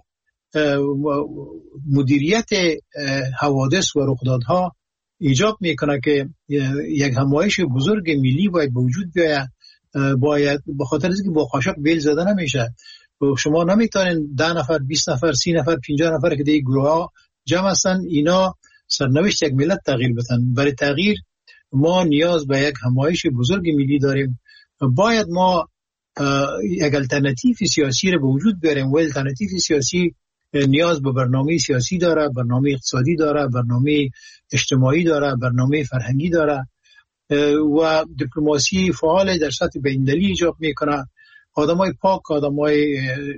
مدیریت حوادث و رخدادها ایجاب میکنه که یک همایش بزرگ ملی باید به وجود بیاید. باید به خاطر اینکه با قاشق بیل زده نمیشه. شما نمیتونین ده نفر، بیست نفر، سی نفر، پنجاه نفر که دیگه گروه ها جمع هستن اینا سرنوشت یک ملت تغییر بدن. برای تغییر ما نیاز به یک همایش بزرگ ملی داریم. باید ما یک الटरनेटिव سیاسی رو به وجود بیاریم و الटरनेटिव سیاسی نیاز به برنامه سیاسی داره، برنامه اقتصادی داره، برنامه اجتماعی داره، برنامه فرهنگی داره و دیپلماسی فعال در سطح بین‌المللی ایجاب میکنه. آدمای پاک، آدمای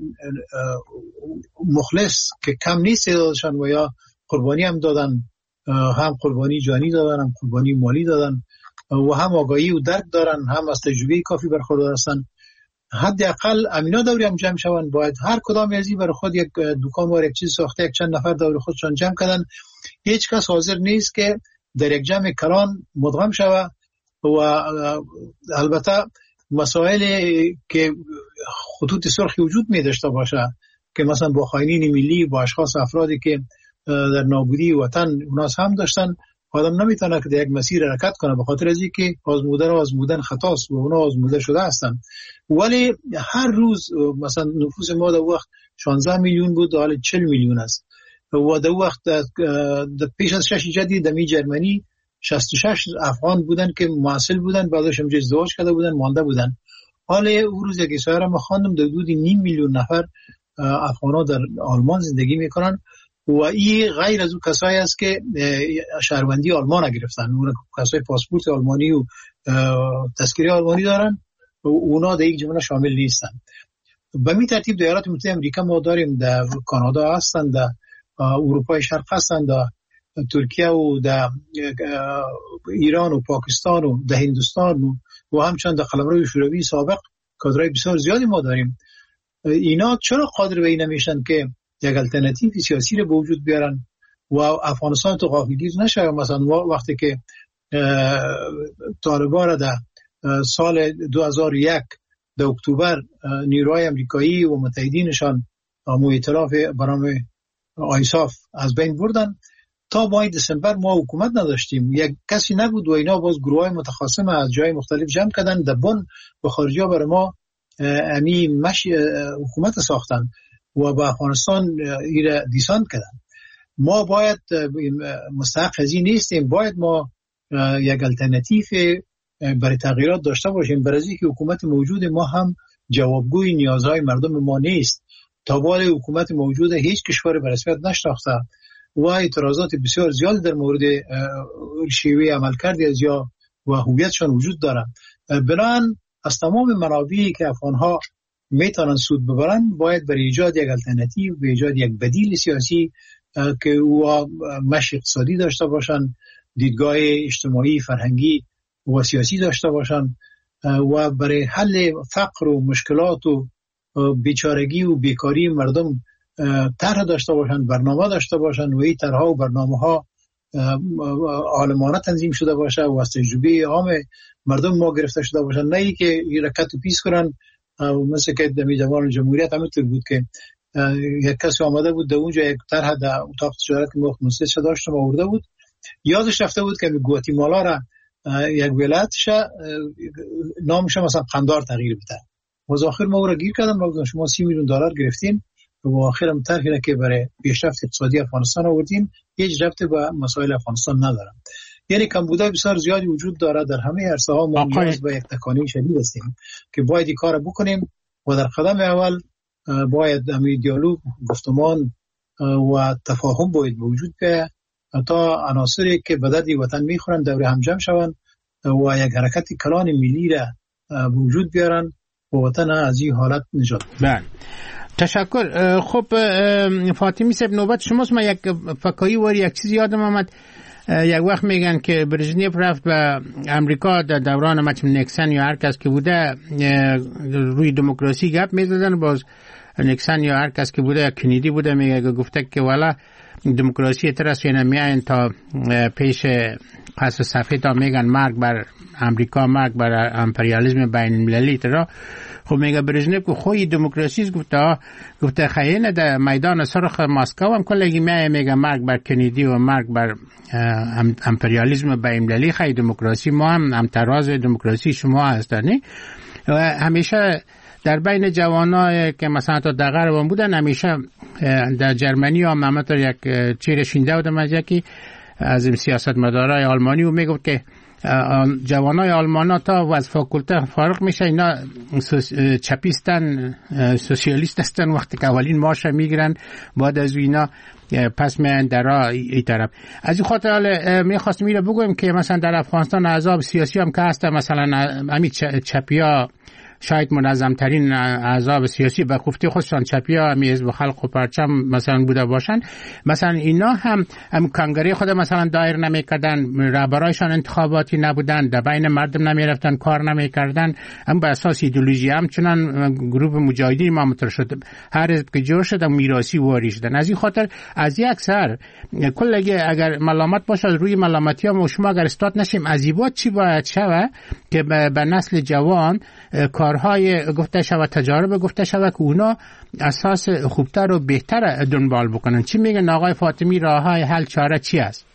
مخلص که کم نیست دادشان و یا قربانی هم دادن، هم قربانی جانی دادن، هم قربانی مالی دادن و هم آگاهی و درک دارن، هم از تجربه کافی برخوردار هستن. حداقل امینا دوری هم جمع شوند. باید هر کدام ازی برای خود یک دکان و یک چیز ساخته، یک چند نفر دور خودشان جمع کردن. هیچ کس حاضر نیست که در یک جمع کلان مدغم شود و البته مسائلی که خطوط سرخی وجود می داشته باشه که مثلا با خائنین ملی، با اشخاص افرادی که در نابودی وطن اوناس هم داشتن، آدم نمیتونه که در یک مسیر حرکت کنه به خاطر از اینکه آزموده را آزمودن خطاست و اونا آزموده شده هستن. ولی هر روز مثلا نفوس ما در وقت شانزده میلیون بود، حالا چهل میلیون است و در وقت در پیش از شش جدید دمی جرمنی شصت و شش افغان بودن که معسل بودن، بعدش هم ازدواج کرده بودن مانده بودن. حالا اون روز که سایر ما خواندم در حدود نیم میلیون نفر افغانا در آلمان زندگی میکنن و این غیر از اون کسایی است که شهروندی آلمان گرفتن، اون کسای پاسپورت آلمانی و تذکره آلمانی دارن و اونا در یک جمله شامل نیستن. به می ترتیب در ایالات متحده آمریکا ما داریم، در کانادا هستن، در اروپای شرق هستن، در ترکیه و در ایران و پاکستان و در هندوستان و, و همچنان در قلمرو شوروی سابق کادرهای بسیار زیادی ما داریم. اینا چرا قادر به این نمیشن که یک الटरनेटिव سیاسی رو به وجود بیارن و افغانستان تو غافلگیر نشه؟ مثلا وقتی که طالبان را در سال دو هزار و یک در اکتبر نیروهای امریکایی و متحدینشان مو ائتلاف برنامه آیساف از بین بردن، تا ماه دسامبر ما حکومت نداشتیم، یک کسی نبود و اینا باز گروهای متخاصم از جای مختلف جمع کردن در بن و خارجیا برای ما امی مش حکومت ساختن و با افغانستان ایره دیسان کردن. ما باید مستحق از این نیستیم، باید ما یک الटरनेटिव برای تغییرات داشته باشیم. برای اینکه حکومت موجود ما هم جوابگوی نیازهای مردم ما نیست. تا بالای حکومت موجود هیچ کشور به رسمیت نشناخته و اعتراضات بسیار زیاد در مورد شیوه عملکرد از یا و هویتشان وجود دارن. بنابراین از تمام منابعی که افغانها میتونن سود ببرن باید برای ایجاد یک الटरनेटिव، به ایجاد یک بدیل سیاسی که او مش اقتصادی داشته باشن، دیدگاه اجتماعی، فرهنگی و سیاسی داشته باشن و برای حل فقر و مشکلات و بیچارگی و بیکاری مردم طرح داشته باشن، برنامه داشته باشن و این طرح‌ها و برنامه‌ها عالمانه تنظیم شده باشه و از تجربه عام مردم ما گرفته شده باشن، نه ای که این رکت و پیس کنن. مثل که در جوان جمهوریت همینطور بود که یک کسی آمده بود در اونجا یک طرح در اتاق تجارت مختص شده داشتم آورده بود، یادش رفته بود که گواتیمالا را یک ولایتش نامش مثلا قندار تغییر بده. و آخر ما او را گیر کردم، گفتم شما سی میلیون دلار گرفتین و آخرم طرحی که برای پیشرفت اقتصادی افغانستان آوردین هیچ ربطی به مسائل افغانستان نداره. یعنی کمبودهای بسیار زیادی وجود داره در همه عرصه ها. ما نیاز به یک تکانی شدید هستیم که باید این کار بکنیم و در قدم اول باید همین دیالوگ، گفتمان و تفاهم باید وجود بیاید تا عناصری که به درد وطن میخورن دور هم جمع شوند و یک حرکت کلان ملی را وجود بیارن و وطن از این حالت نجات. بله، تشکر. خب فاطمی صاحب نوبت شماست. من یک فکایی واری یک چیز یادم آمد. یک وقت میگن که برژنیف رفت به امریکا در دوران مثلا نیکسن یا هر کس که بوده روی دموکراسی گپ میزدن، باز نیکسن یا هر کس که بوده، کندی بوده، میگه گفته که والا دموکراسی ترس اینا میاین تا پیش پس صفحه تا میگن مرگ بر امریکا، مرگ بر امپریالیسم بین المللی ترا. خب میگه برژنف که خوی دموکراسی گفته گفته خیلی در میدان سرخ مسکو هم کلگی میای میگه مرگ بر کندی و مرگ بر امپریالیسم بین المللی. خیلی دموکراسی ما هم هم تراز دموکراسی شما هستن. و همیشه در بین جوانای که مثلا تا در غرب بودن، همیشه در جرمنی هم همه تا یک چیر شینده بودم از یکی از این سیاست مدارای آلمانی و میگفت که جوانای آلمان ها تا از فاکولته فارغ میشه اینا چپیستن، سوسیالیست هستن. وقتی که اولین ماشه میگیرن بعد از اینا پس میان در این طرف. از این خاطر حالا میخواستم میره بگویم که مثلا در افغانستان احزاب سیاسی هم که هست، مثلا همین چپیا شاید منظم ترین احزاب سیاسی به گفته خودشان چپیا همی حزب خلق و پرچم مثلا بوده باشن، مثلا اینا هم هم کنگره خود مثلا دایر نمیکردن، رهبرایشان انتخاباتی نبودن، در بین مردم نمیرفتن، کار نمیکردن، هم به اساس ایدئولوژی هم چنان گروه مجاهدین ما متر شد، هر حزب که جور شد میراثی واری شدن. از این خاطر از یک سر کلگی اگر ملامت باشه روی ملامتی ها شما اگر استاد نشیم از ایبات چی باید شوه که به نسل جوان کارهای گفته شود، تجارب گفته شود که اونا اساس خوبتر و بهتر دنبال بکنن. چی میگن آقای فاطمی، راههای حل چاره چی است؟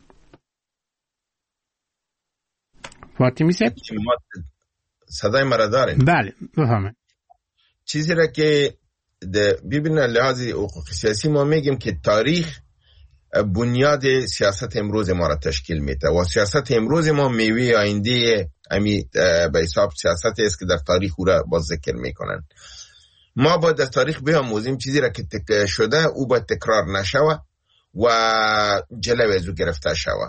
فاطمی صاحب صدای مرا دارین؟ بله بفهمه. چیزی را که ببینن لحاظ حقوق سیاسی ما میگیم که تاریخ بنیاد سیاست امروز ما را تشکیل میده و سیاست امروز ما میوه آینده امی به حساب سیاست است که در تاریخ او را باز ذکر میکنن. ما باید از تاریخ بیاموزیم چیزی را که تک شده او باید تکرار نشوه و جلوه از او گرفته شوه.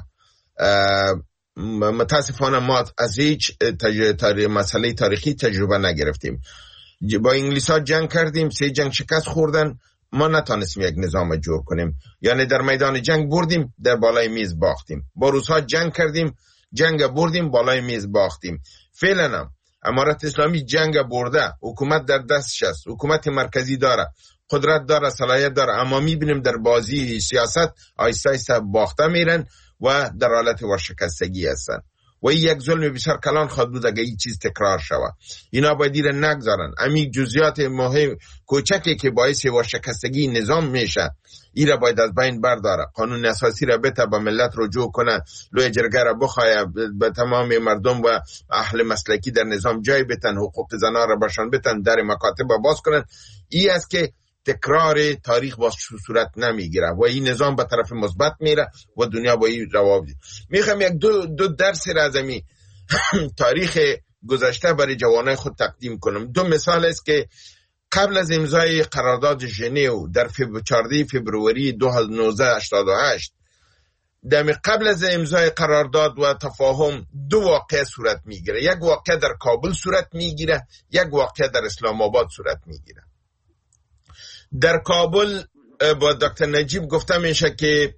متاسفانه ما از هیچ تاریخ مسئله تاریخی تجربه نگرفتیم. با انگلیس ها جنگ کردیم، سه جنگ شکست خوردن، ما نتانستیم یک نظام جور کنیم، یعنی در میدان جنگ بردیم، در بالای میز باختیم. با روس ها جنگ کردیم، جنگ بردیم، بالای میز باختیم. فعلا هم امارت اسلامی جنگ برده، حکومت در دستش است، حکومت مرکزی داره، قدرت داره، صلاحیت داره، اما میبینیم در بازی سیاست آیسته آیسته باخته میرن و در حالت ورشکستگی هستن و این یک ظلم بسیار کلان خود بود اگه این چیز تکرار شود. اینا باید دیر نگذارن. امی جزئیات مهم کوچکی که باعث ورشکستگی نظام میشه این را باید از بین برداره. قانون اساسی را بته به ملت رجوع کنه، لوی جرگه را بخواه به تمام مردم و اهل مسلکی در نظام جای بتن، حقوق زنان را باشن بتن، در مکاتب باز کنن. این است که تکرار تاریخ باز صورت نمیگیره و این نظام به طرف مثبت میره و دنیا با این روابط. میخوام یک دو, دو درس را از این تاریخ گذشته برای جوانای خود تقدیم کنم. دو مثال است که قبل از امضای قرارداد ژنو در چهاردهم فوریه دو هزار و نوزده هشتاد و هشت دم قبل از امضای قرارداد و تفاهم دو واقعه صورت میگیره. یک واقعه در کابل صورت میگیره، یک واقعه در اسلام آباد صورت میگیره. در کابل با دکتر نجیب گفته میشه که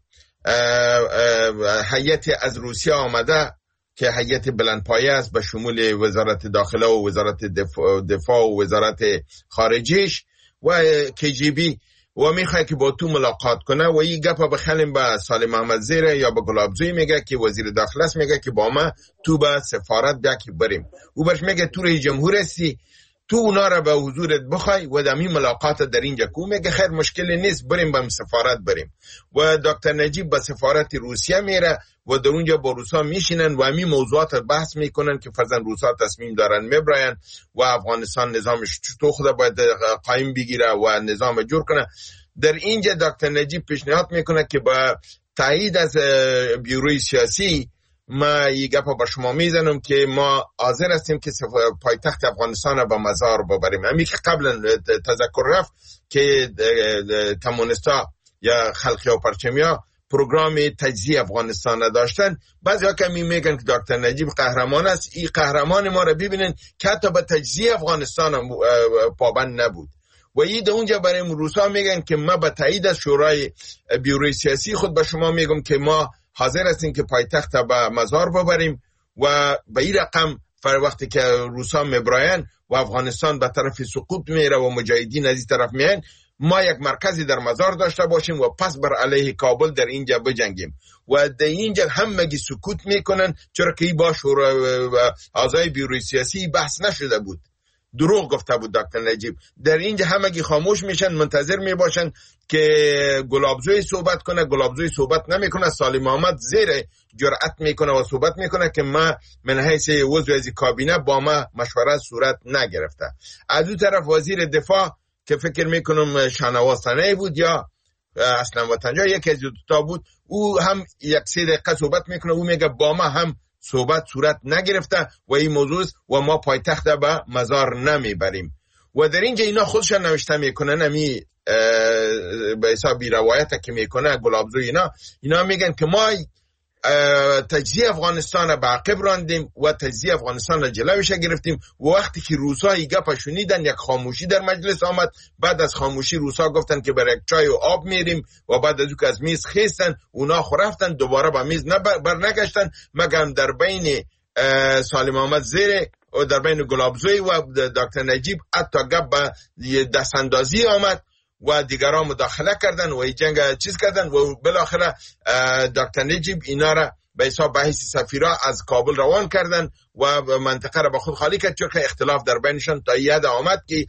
هیئت از روسیه آمده که هیئت بلندپایه است به شمول وزارت داخله و وزارت دفاع, دفاع و وزارت خارجیش و کی جی بی و میخواد که با تو ملاقات کنه و این گپا بخلیم به سالم محمد زیره یا به گلابزوی میگه که وزیر داخله است، میگه که با ما تو به سفارت بیا که بریم. او برش میگه تو رئیس جمهور هستی، تو اونا را به حضورت بخوای و دمی ملاقات در اینجا کو. میگه خیر مشکلی نیست، بریم به سفارت بریم. و دکتر نجیب به سفارت روسیه میره و در اونجا با روسا میشینن و همین موضوعات بحث میکنن که فرزن روسا تصمیم دارن میبراین و افغانستان نظامش چطور خود باید قایم بگیره و نظام جور کنه. در اینجا دکتر نجیب پیشنهاد میکنه که با تایید از بیوروی سیاسی ما یک گپا با شما میزنم که ما حاضر هستیم که پایتخت افغانستان را به مزار ببریم. همین که قبلا تذکر رفت که کمونستا یا خلقی و پرچمیا پروگرام تجزیه افغانستان داشتن. بعضی ها کمی میگن که دکتر نجیب قهرمان است. این قهرمان ما را ببینن که حتی به تجزیه افغانستان پابند نبود و این در اونجا برای روسا میگن که ما به تایید از شورای بیوروی سیاسی خود به شما میگم که ما حاضر هستیم که پایتخت به مزار ببریم و به این رقم فر وقتی که روسا مبراین و افغانستان به طرف سقوط میره و مجاهدین از این طرف میان، ما یک مرکزی در مزار داشته باشیم و پس بر علیه کابل در اینجا بجنگیم. و در اینجا همگی سکوت میکنن، چرا که با شورای اعضای بیروی سیاسی بحث نشده بود. دروغ گفته بود دکتر نجیب. در اینجا همگی خاموش میشن، منتظر میباشن که گلابزوی صحبت کنه. گلابزوی صحبت نمیکنه. سالم محمد زیر جرأت میکنه و صحبت میکنه که ما من حیث عضو از کابینه با ما مشورت صورت نگرفته. از اون طرف وزیر دفاع که فکر میکنم شاهنواز صنعی بود یا اسلم وطنجا، یکی از دو تا بود، او هم یک سه دقیقه صحبت میکنه. او میگه با ما هم صحبت صورت نگرفته و این موضوع و ما پایتخت به مزار نمیبریم. و در اینجا اینا خودشان نوشته میکنن، نمی به حساب روایت که میکنه گلابزو، اینا اینا میگن که ما تجزیه افغانستان را به عقب راندیم و تجزیه افغانستان را جلوش گرفتیم. و وقتی که روسا این گپ شنیدن، یک خاموشی در مجلس آمد. بعد از خاموشی روسا گفتن که برای چای و آب میریم و بعد از که از میز خیستن، اونا خورفتن، دوباره با میز بر نگشتن، مگر در بین سالم محمد زیر و در بین گلابزوی و دکتر نجیب حتی گپ به دست اندازی آمد و دیگران مداخله کردن و این جنگ چیز کردن و بالاخره دکتر نجیب اینا را به حساب بحث سفیرا از کابل روان کردن و منطقه را به خود خالی کرد، چون که اختلاف در بینشان تا ید آمد که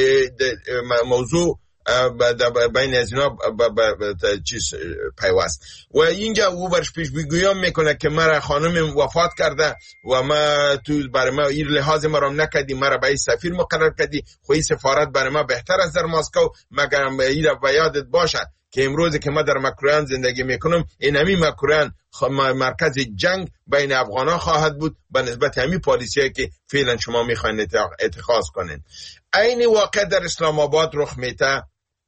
موضوع بین از اینا چیز پیوست. و اینجا او برش پیش بگویم میکنه که مرا خانم وفات کرده و ما تو برای ما این لحاظ مرام نکردی، مرا به سفیر مقرر کردی، خوی سفارت برای ما بهتر از در مسکو. مگر این را به یادت باشد که امروز که ما در مکروان زندگی میکنم، این همی مکروان مرکز جنگ بین افغانان خواهد بود به نسبت همی پالیسیه که فعلا شما میخواین اتخاذ کنین. این واقع در اسلام آباد رخ میته.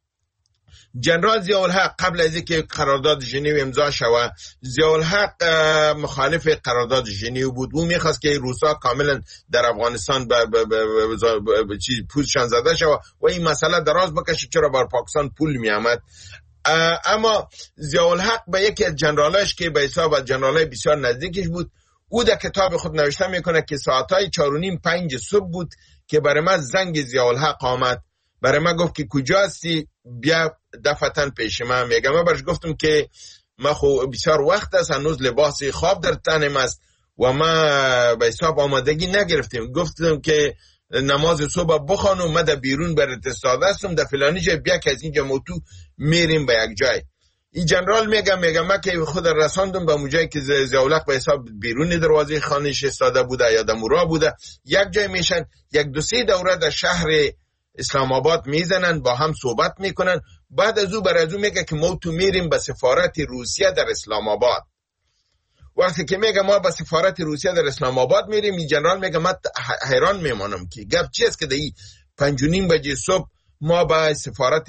جنرال ضیاءالحق قبل از اینکه قرارداد ژنو امضا شود، ضیاءالحق مخالف قرارداد ژنو بود. او میخواست که روسا کاملا در افغانستان به چیز پوزشان زده شود و این مسئله دراز بکشه، چرا بر پاکستان پول میآمد. اما ضیاءالحق به یکی از جنرالاش که به حساب جنرالای بسیار نزدیکش بود، او در کتاب خود نوشته میکنه که ساعتای چهار و نیم پنج صبح بود که برای من زنگ ضیاءالحق آمد. برای من گفت که کجا هستی، بیا دفتن پیش من. میگم من برش گفتم که ما خو بسیار وقت است، هنوز لباس خواب در تنم است و ما به حساب آمادگی نگرفتیم. گفتم که نماز صبح بخوان و من در بیرون برات استاده هستم، در فلانی جای بیا که از اینجا موتو میریم به یک جای. این جنرال میگم میگم من که خود رساندم به اونجایی که ضیاءالحق به حساب بیرون دروازه خانه‌اش استاده بوده یا در مورا بوده. یک جای میشن، یک دو سه دوره در شهر اسلام آباد میزنن، با هم صحبت میکنن. بعد از او بر از او میگه که ما تو میریم به سفارت روسیه در اسلام آباد. وقتی که میگه ما به سفارت روسیه در اسلام آباد میریم، این جنرال میگه من حیران میمانم که گپ چی است که در پنج و نیم بجه صبح ما به سفارت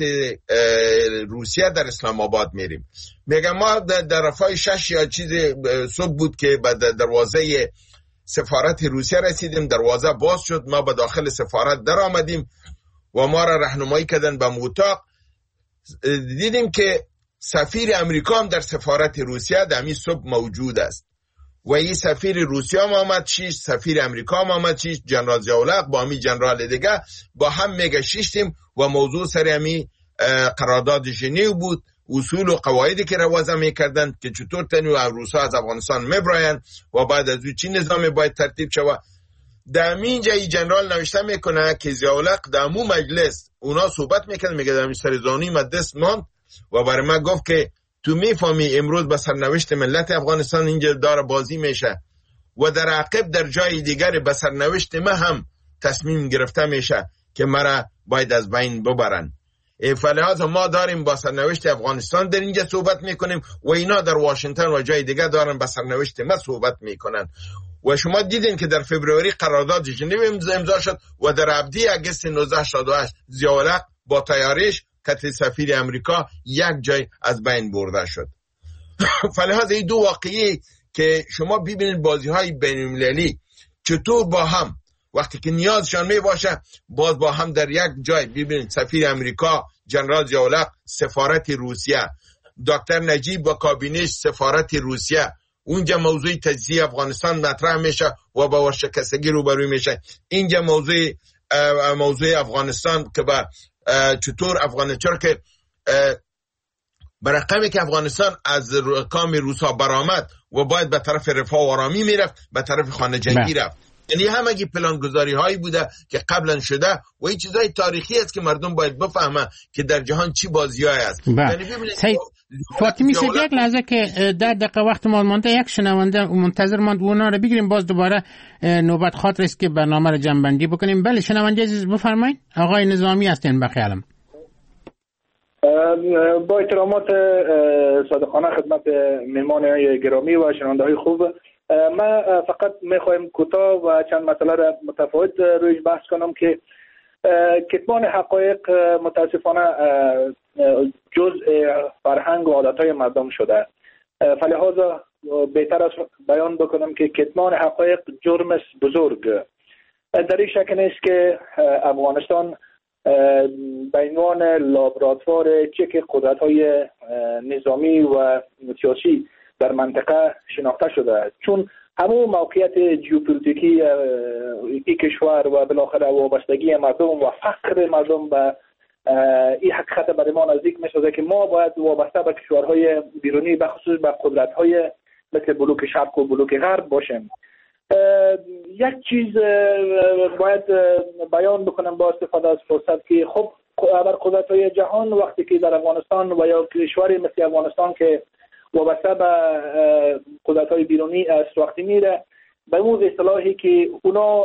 روسیه در اسلام آباد میریم. میگه ما در رفای شش یا چیز صبح بود که به دروازه سفارت روسیه رسیدیم، دروازه باز شد، ما به داخل سفارت در آمدیم و ما را راهنمایی کردن به اتاق. دیدیم که سفیر امریکا هم در سفارت روسیه در همین صبح موجود است و این سفیر روسیه هم آمد شیش، سفیر امریکا هم آمد شیش، جنرال ضیاءالحق با همین جنرال دیگه با هم میگشتیم و موضوع سر همین قرارداد ژنو بود، اصول و قواعدی که رو وضع میکردن که چطور تنو روسا از افغانستان میبراین و بعد از او چی نظام باید ترتیب شود. در اینجا این جنرال نوشته میکنه که ضیاءالحق در امو مجلس اونا صحبت میکنه، میگه در سرزانی ما دست ماند و برای ما گفت که تو میفهمی امروز به سرنوشت ملت افغانستان اینجا داره بازی میشه و در عقب در جای دیگر به سرنوشت ما هم تصمیم گرفته میشه که مرا باید از بین ببرن. فلحاظ ما داریم با سرنوشت افغانستان در اینجا صحبت میکنیم و اینا در واشنگتن و جای دیگه دارن با سرنوشت ما صحبت میکنن. و شما دیدین که در فبروری قرارداد ژنو امضا شد و در ابدی اگست نوزده شصت و هشت ضیاءالحق با تیاریش کت سفیر امریکا یک جای از بین برده شد. فلحاظ این دو واقعی که شما ببینید بازی های بین المللی چطور با هم وقتی که نیازشان می باشه باز با هم در یک جای. ببینید سفیر امریکا جنرال ضیاءالحق سفارت روسیه، دکتر نجیب و کابینش سفارت روسیه اونجا موضوع تجزیه افغانستان مطرح میشه و با ورشکستگی روبروی میشه. اینجا موضوع موضوع افغانستان که با چطور افغانستان که برقمی که افغانستان از کام روسا برآمد و باید به طرف رفاه و آرامی میرفت، به طرف خانه جنگی رفت. یعنی همگی پلانگذاری هایی بوده که قبلا شده و این چیزای تاریخی است که مردم باید بفهمه که در جهان چی بازی‌های است. یعنی ببینید فاطمی سید، یک لحظه که در دقیقه وقت ما مونده، یک شنونده منتظر ماند، اونا رو بگیریم، باز دوباره نوبت خاطر است که برنامه رو جنبندی بکنیم. بله شنونده عزیز بفرمایید. آقای نظامی هستین بخیالم. با احترامات صادقانه خدمت مهمان گرامی و شنونده های خوب، من فقط میخوایم کوتاه و چند مسئله را متفاوت رویش بحث کنم که کتمان حقایق متاسفانه جزء فرهنگ و عادتهای مردم شده. فلهذا بهتر است بیان بکنم که کتمان حقایق جرم است بزرگ. در این شک نیست که افغانستان به عنوان لابراتوار چک قدرت‌های نظامی و سیاسی در منطقه شناخته شده است، چون همون موقعیت ژئوپلیتیکی این کشور و بالاخره وابستگی مردم و فقر مردم به این حقیقت برای ما نزدیک می‌شده که ما باید وابسته به کشورهای بیرونی به خصوص به قدرت‌های مثل بلوک شرق و بلوک غرب باشیم. یک چیز باید بیان بکنم با استفاده از فرصت که خب بر قدرت‌های جهان وقتی که در افغانستان و یا کشوری مثل افغانستان که وابسته به قدرت‌های بیرونی است وقتی میره به اون اصطلاحی که اونا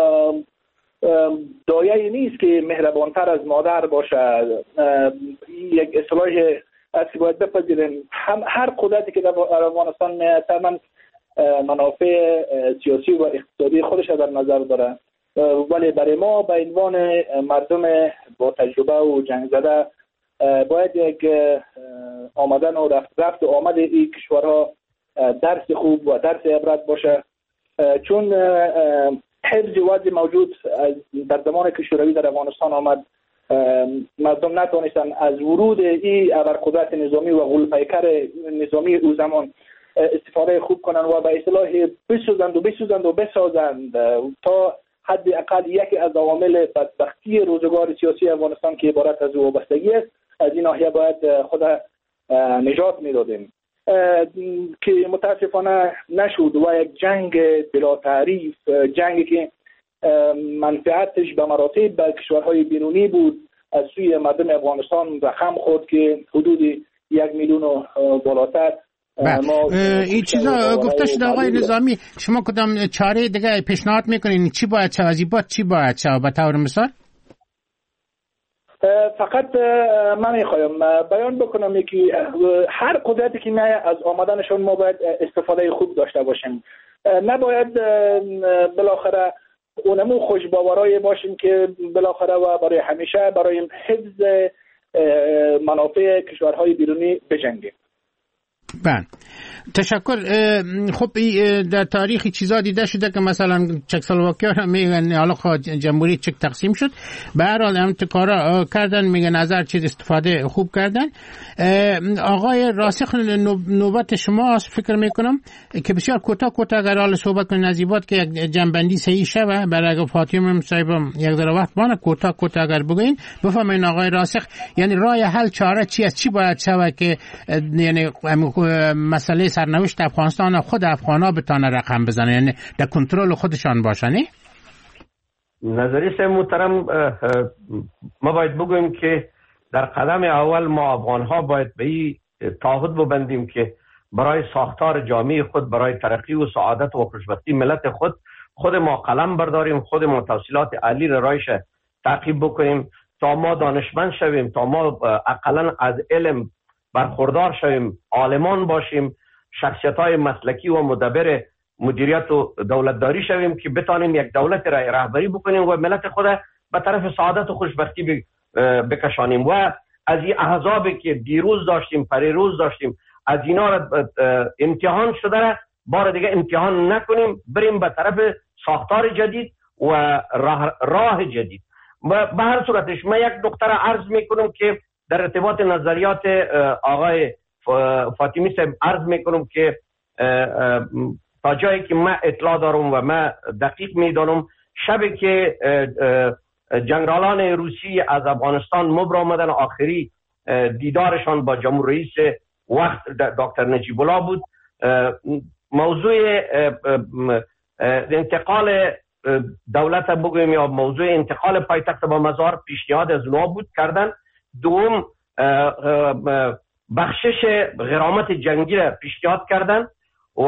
دایه نیست که مهربانتر از مادر باشد، یک اصطلاح است که باید بپذیریم. هم هر قدرتی که در افغانستان میاد منافع سیاسی و اقتصادی خودش در نظر داره، ولی برای ما به عنوان مردم با تجربه و جنگ زده باید یک آمدن و رفت رفت و آمد این کشورها درس خوب و درس عبرت باشه، چون حفظ وضع موجود در زمان که شوروی در افغانستان آمد مردم نتونستن از ورود این ابرقدرت نظامی و غول‌پیکر نظامی او زمان استفاده خوب کنن و به اصطلاح بسوزند و بسوزند و بسازند تا حد اقل یکی از عوامل بدبختی روزگار سیاسی افغانستان که عبارت از وابستگی است از این ناحیه باید خود نجات میدادیم که متاسفانه نشد و یک جنگ بلا تعریف، جنگی که منفعتش به مراتب به کشورهای بیرونی بود از سوی مردم افغانستان رقم خورد که حدود یک میلیون و بالاتر. این چیزا گفته شده آقای نظامی، شما کدام چاره دیگه پیشنهاد میکنین؟ چی باید شود؟ از این بعد چی باید شود به طور مثال؟ فقط من میخوایم بیان بکنم که هر قدرتی که میاد از آمدنشون ما باید استفاده خوب داشته باشیم، نباید بالاخره اونمون خوشباورای باشیم که بالاخره و برای همیشه برای حفظ منافع کشورهای بیرونی بجنگیم. بله تشکر. خب در تاریخی چیزا دیده شده که مثلا چکسلواکیا هم میگن حالا جمهوری چک تقسیم شد، به هر حال هم کارا کردن، میگن نظر چیز استفاده خوب کردن. آقای راسخ نوبت شما فکر میکنم که بسیار کوتاه کوتاه اگر حال صحبت کنین از این که یک جنبندی صحیح شوه برای فاطمه صاحب یک ذره وقت بانه کوتاه کوتاه اگر بگین بفهمین آقای راسخ، یعنی راه حل چاره چی است، چی باید شوه که یعنی مسئله سرنوشت افغانستان خود افغانا بتانه رقم بزنه، یعنی در کنترل خودشان باشنی؟ نظریه سه محترم، ما باید بگویم که در قدم اول ما افغانها باید به این تعهد ببندیم که برای ساختار جامعه خود، برای ترقی و سعادت و خوشبختی ملت خود خود ما قلم برداریم، خود ما تحصیلات عالی را رایش تعقیب بکنیم تا ما دانشمند شویم، تا ما اقلا از علم برخوردار شویم، عالمان باشیم، شخصیت‌های مسلکی و مدبر مدیریت و دولتداری شویم که بتانیم یک دولت را رهبری بکنیم و ملت خود به طرف سعادت و خوشبختی بکشانیم. و از این احزابی که دیروز داشتیم، پریروز داشتیم، از اینا را امتحان شده را بار دیگه امتحان نکنیم، بریم به طرف ساختار جدید و راه, راه جدید. به هر صورتش من یک نکته را عرض میکنم که در ارتباط نظریات آقای فاطمی صاحب عرض میکنم که تا جایی که من اطلاع دارم و من دقیق میدانم، شبی که جنرالان روسی از افغانستان مبر آمدن، آخری دیدارشان با جمهور رئیس وقت دکتر نجیب الله بود، موضوع انتقال دولت بگویم یا موضوع انتقال پایتخت با مزار پیشنهاد از اونها بود کردن. دوم بخشش غرامت جنگی را پیشنهاد کردن و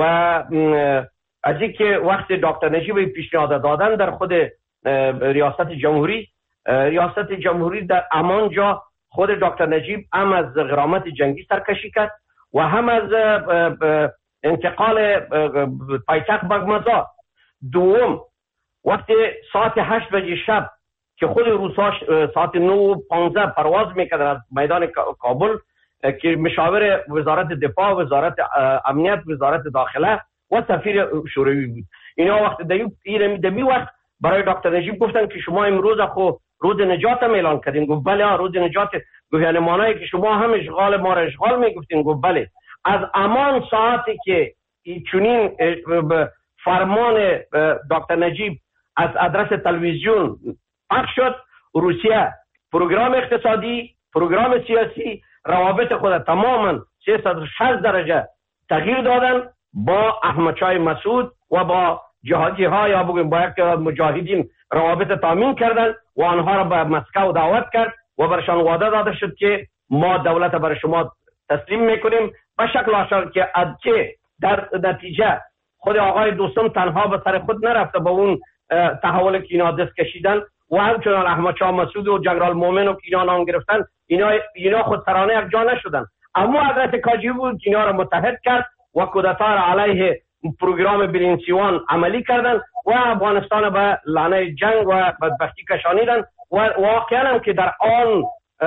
از اینکه وقت دکتر نجیب پیشنهاد دادن در خود ریاست جمهوری ریاست جمهوری در همان جا خود دکتر نجیب هم از غرامت جنگی سرکشی کرد و هم از انتقال پایتخت به مزار. دوم وقتی ساعت هشت بجه شب که خود روسا ساعت نه و پانزده پرواز میکردن از میدان کابل که مشاور وزارت دفاع، وزارت امنیت، وزارت داخله و سفیر شوروی بود، اینا وقت دمی دمی وقت برای دکتر نجیب گفتن که شما امروز خو روز نجات هم اعلان کردین. گفت بله روز نجات. گفت یعنی معنی که شما هم اشغال ما را اشغال میگفتین؟ گفت بله. از امان ساعتی که چنین فرمان دکتر نجیب از آدرس تلویزیون پخش شد، روسیه پروگرام اقتصادی، پروگرام سیاسی، روابط خود تماما سیصد و شصت درجه تغییر دادن با احمد شاه مسعود و با جهادی ها یا بگیم با یک مجاهدین روابط تامین کردن و آنها را به مسکو دعوت کرد و برشان وعده داده شد که ما دولت برای شما تسلیم میکنیم به شکل آشکار که که در نتیجه خود آقای دوستم تنها به سر خود نرفته با اون تحول که اینا دست کشیدن و همچنان احمد شاه مسعود و جنرال مومن و که اینا نام گرفتن، اینا اینا خود سرانه یک جا نشدن. اما حضرت کاجی بود که اینا را متحد کرد و کودتا را علیه پروگرام برینسیوان عملی کردن و افغانستان به لانه جنگ و بدبختی کشانیدن و واقعا هم که در آن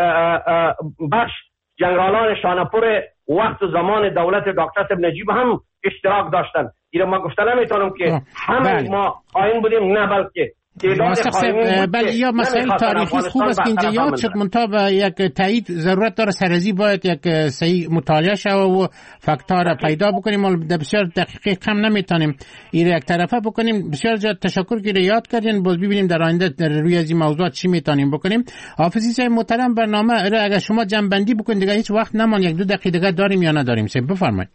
بخش جنرالان شانپور وقت و زمان دولت دکتر صاحب نجیب هم اشتراک داشتن. اینا ما گفتن نمیتونم که همه ما خائن بودیم، نه بلکه بله یا مسائل تاریخی خوب است که اینجا یاد شد، منتها به یک تایید ضرورت داره. سرازی باید یک صحیح مطالعه شود و فکت‌ها را پیدا بکنیم و در بسیار دقیقه کم نمیتونیم این یک طرفه بکنیم. بسیار زیاد تشکر که یاد کردین. باز ببینیم در آینده در روی از این موضوعات چی میتونیم بکنیم. حافظی صاحب محترم، برنامه اگر شما جمع‌بندی بکنید دیگه هیچ وقت نمان، یک دو دقیقه دیگه داریم یا نداریم؟ سه بفرمایید.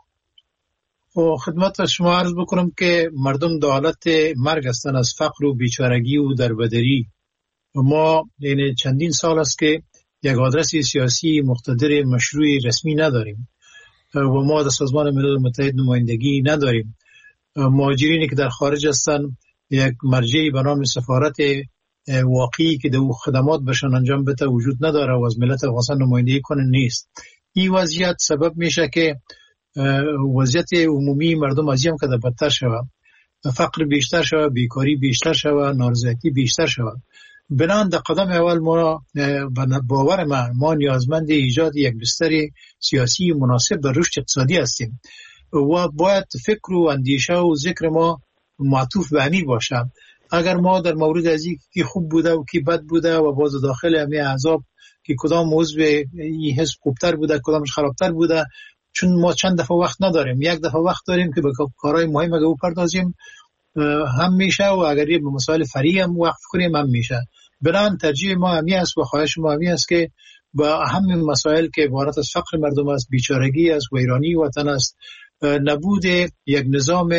و خدمت شما عرض بکنم که مردم در حالت مرگ هستند از فقر و بیچارگی و دربدری. ما یعنی چندین سال است که یک آدرس سیاسی مقتدر مشروع رسمی نداریم و ما در سازمان ملل متحد نمایندگی نداریم. مهاجرینی که در خارج هستند یک مرجعی به نام سفارت واقعی که در خدمات بشن انجام بده وجود نداره و از ملت افغانستان نمایندگی کنه نیست. این وضعیت سبب میشه که وضعیت عمومی مردم از هم که در بدتر شود، فقر بیشتر شود، بیکاری بیشتر شود، نارضایتی بیشتر شود. بنان در قدم اول ما باور من ما نیازمند ایجاد یک بستر سیاسی مناسب به رشد اقتصادی هستیم و باید فکر و اندیشه و ذکر ما معطوف به امیر باشه. اگر ما در مورد از این کی خوب بوده و کی بد بوده و باز داخل همه احزاب که کدام عضو این حزب خوبتر بوده کدامش خرابتر بوده، چون ما چند دفعه وقت نداریم، یک دفعه وقت داریم که به کارهای مهم اگه بپردازیم هم میشه و اگر به مسائل فرعی هم وقف کنیم هم میشه. بنابراین ترجیح ما همی است و خواهش ما همی است که با همین مسائل که عبارت از فقر مردم است، بیچارگی است، ویرانی وطن است، نبود یک نظام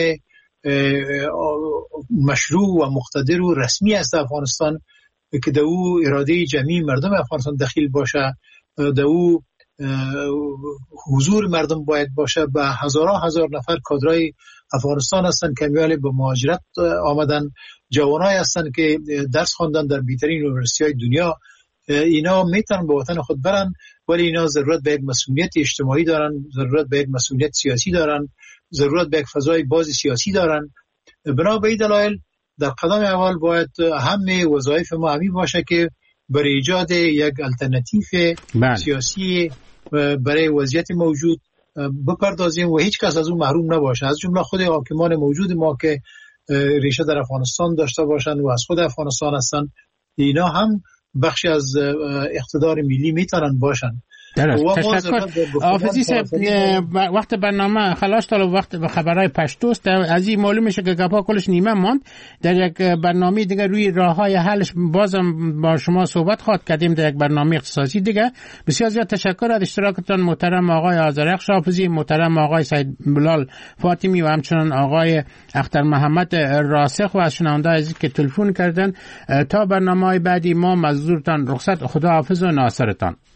مشروع و مقتدر و رسمی است افغانستان که در او اراده جمعی مردم افغانستان دخیل باشه، در او حضور مردم باید باشه. به هزارها هزار نفر کادرای افغانستان هستند که میال به مهاجرت آمدن، جوانای هستند که درس خواندن در بهترین یونیورسیتی‌های دنیا. اینا میتونن به وطن خود برن ولی اینا ضرورت به یک مسئولیت اجتماعی دارن، ضرورت به یک مسئولیت سیاسی دارن، ضرورت به یک فضای باز سیاسی دارن. بنا به این دلایل در قدم اول باید همه وظایف ما همین باشه که برای ایجاد یک الटरनेटिव سیاسی برای وضعیت موجود بپردازیم و هیچ کس از اون محروم نباشه، از جمله خود حاکمان موجود ما که ریشه در افغانستان داشته باشند و از خود افغانستان هستند. اینا هم بخشی از اقتدار ملی میتونن باشن. درست. تشکر آفزی صاحب، وقت برنامه خلاص تا وقت خبرهای پشتوست. از این معلوم میشه که گپا کلش نیمه ماند. در یک برنامه دیگه روی راههای حلش بازم با شما صحبت خواهد کردیم در یک برنامه اختصاصی دیگه. بسیار زیاد تشکر از اشتراکتان محترم آقای آذرخش حافظی، محترم آقای سید بلال فاطمی و همچنان آقای اختر محمد راسخ و از شنونده عزیز که تلفن کردن. تا برنامه‌های بعدی ما مزدورتان رخصت، خدا حافظ و ناصرتان.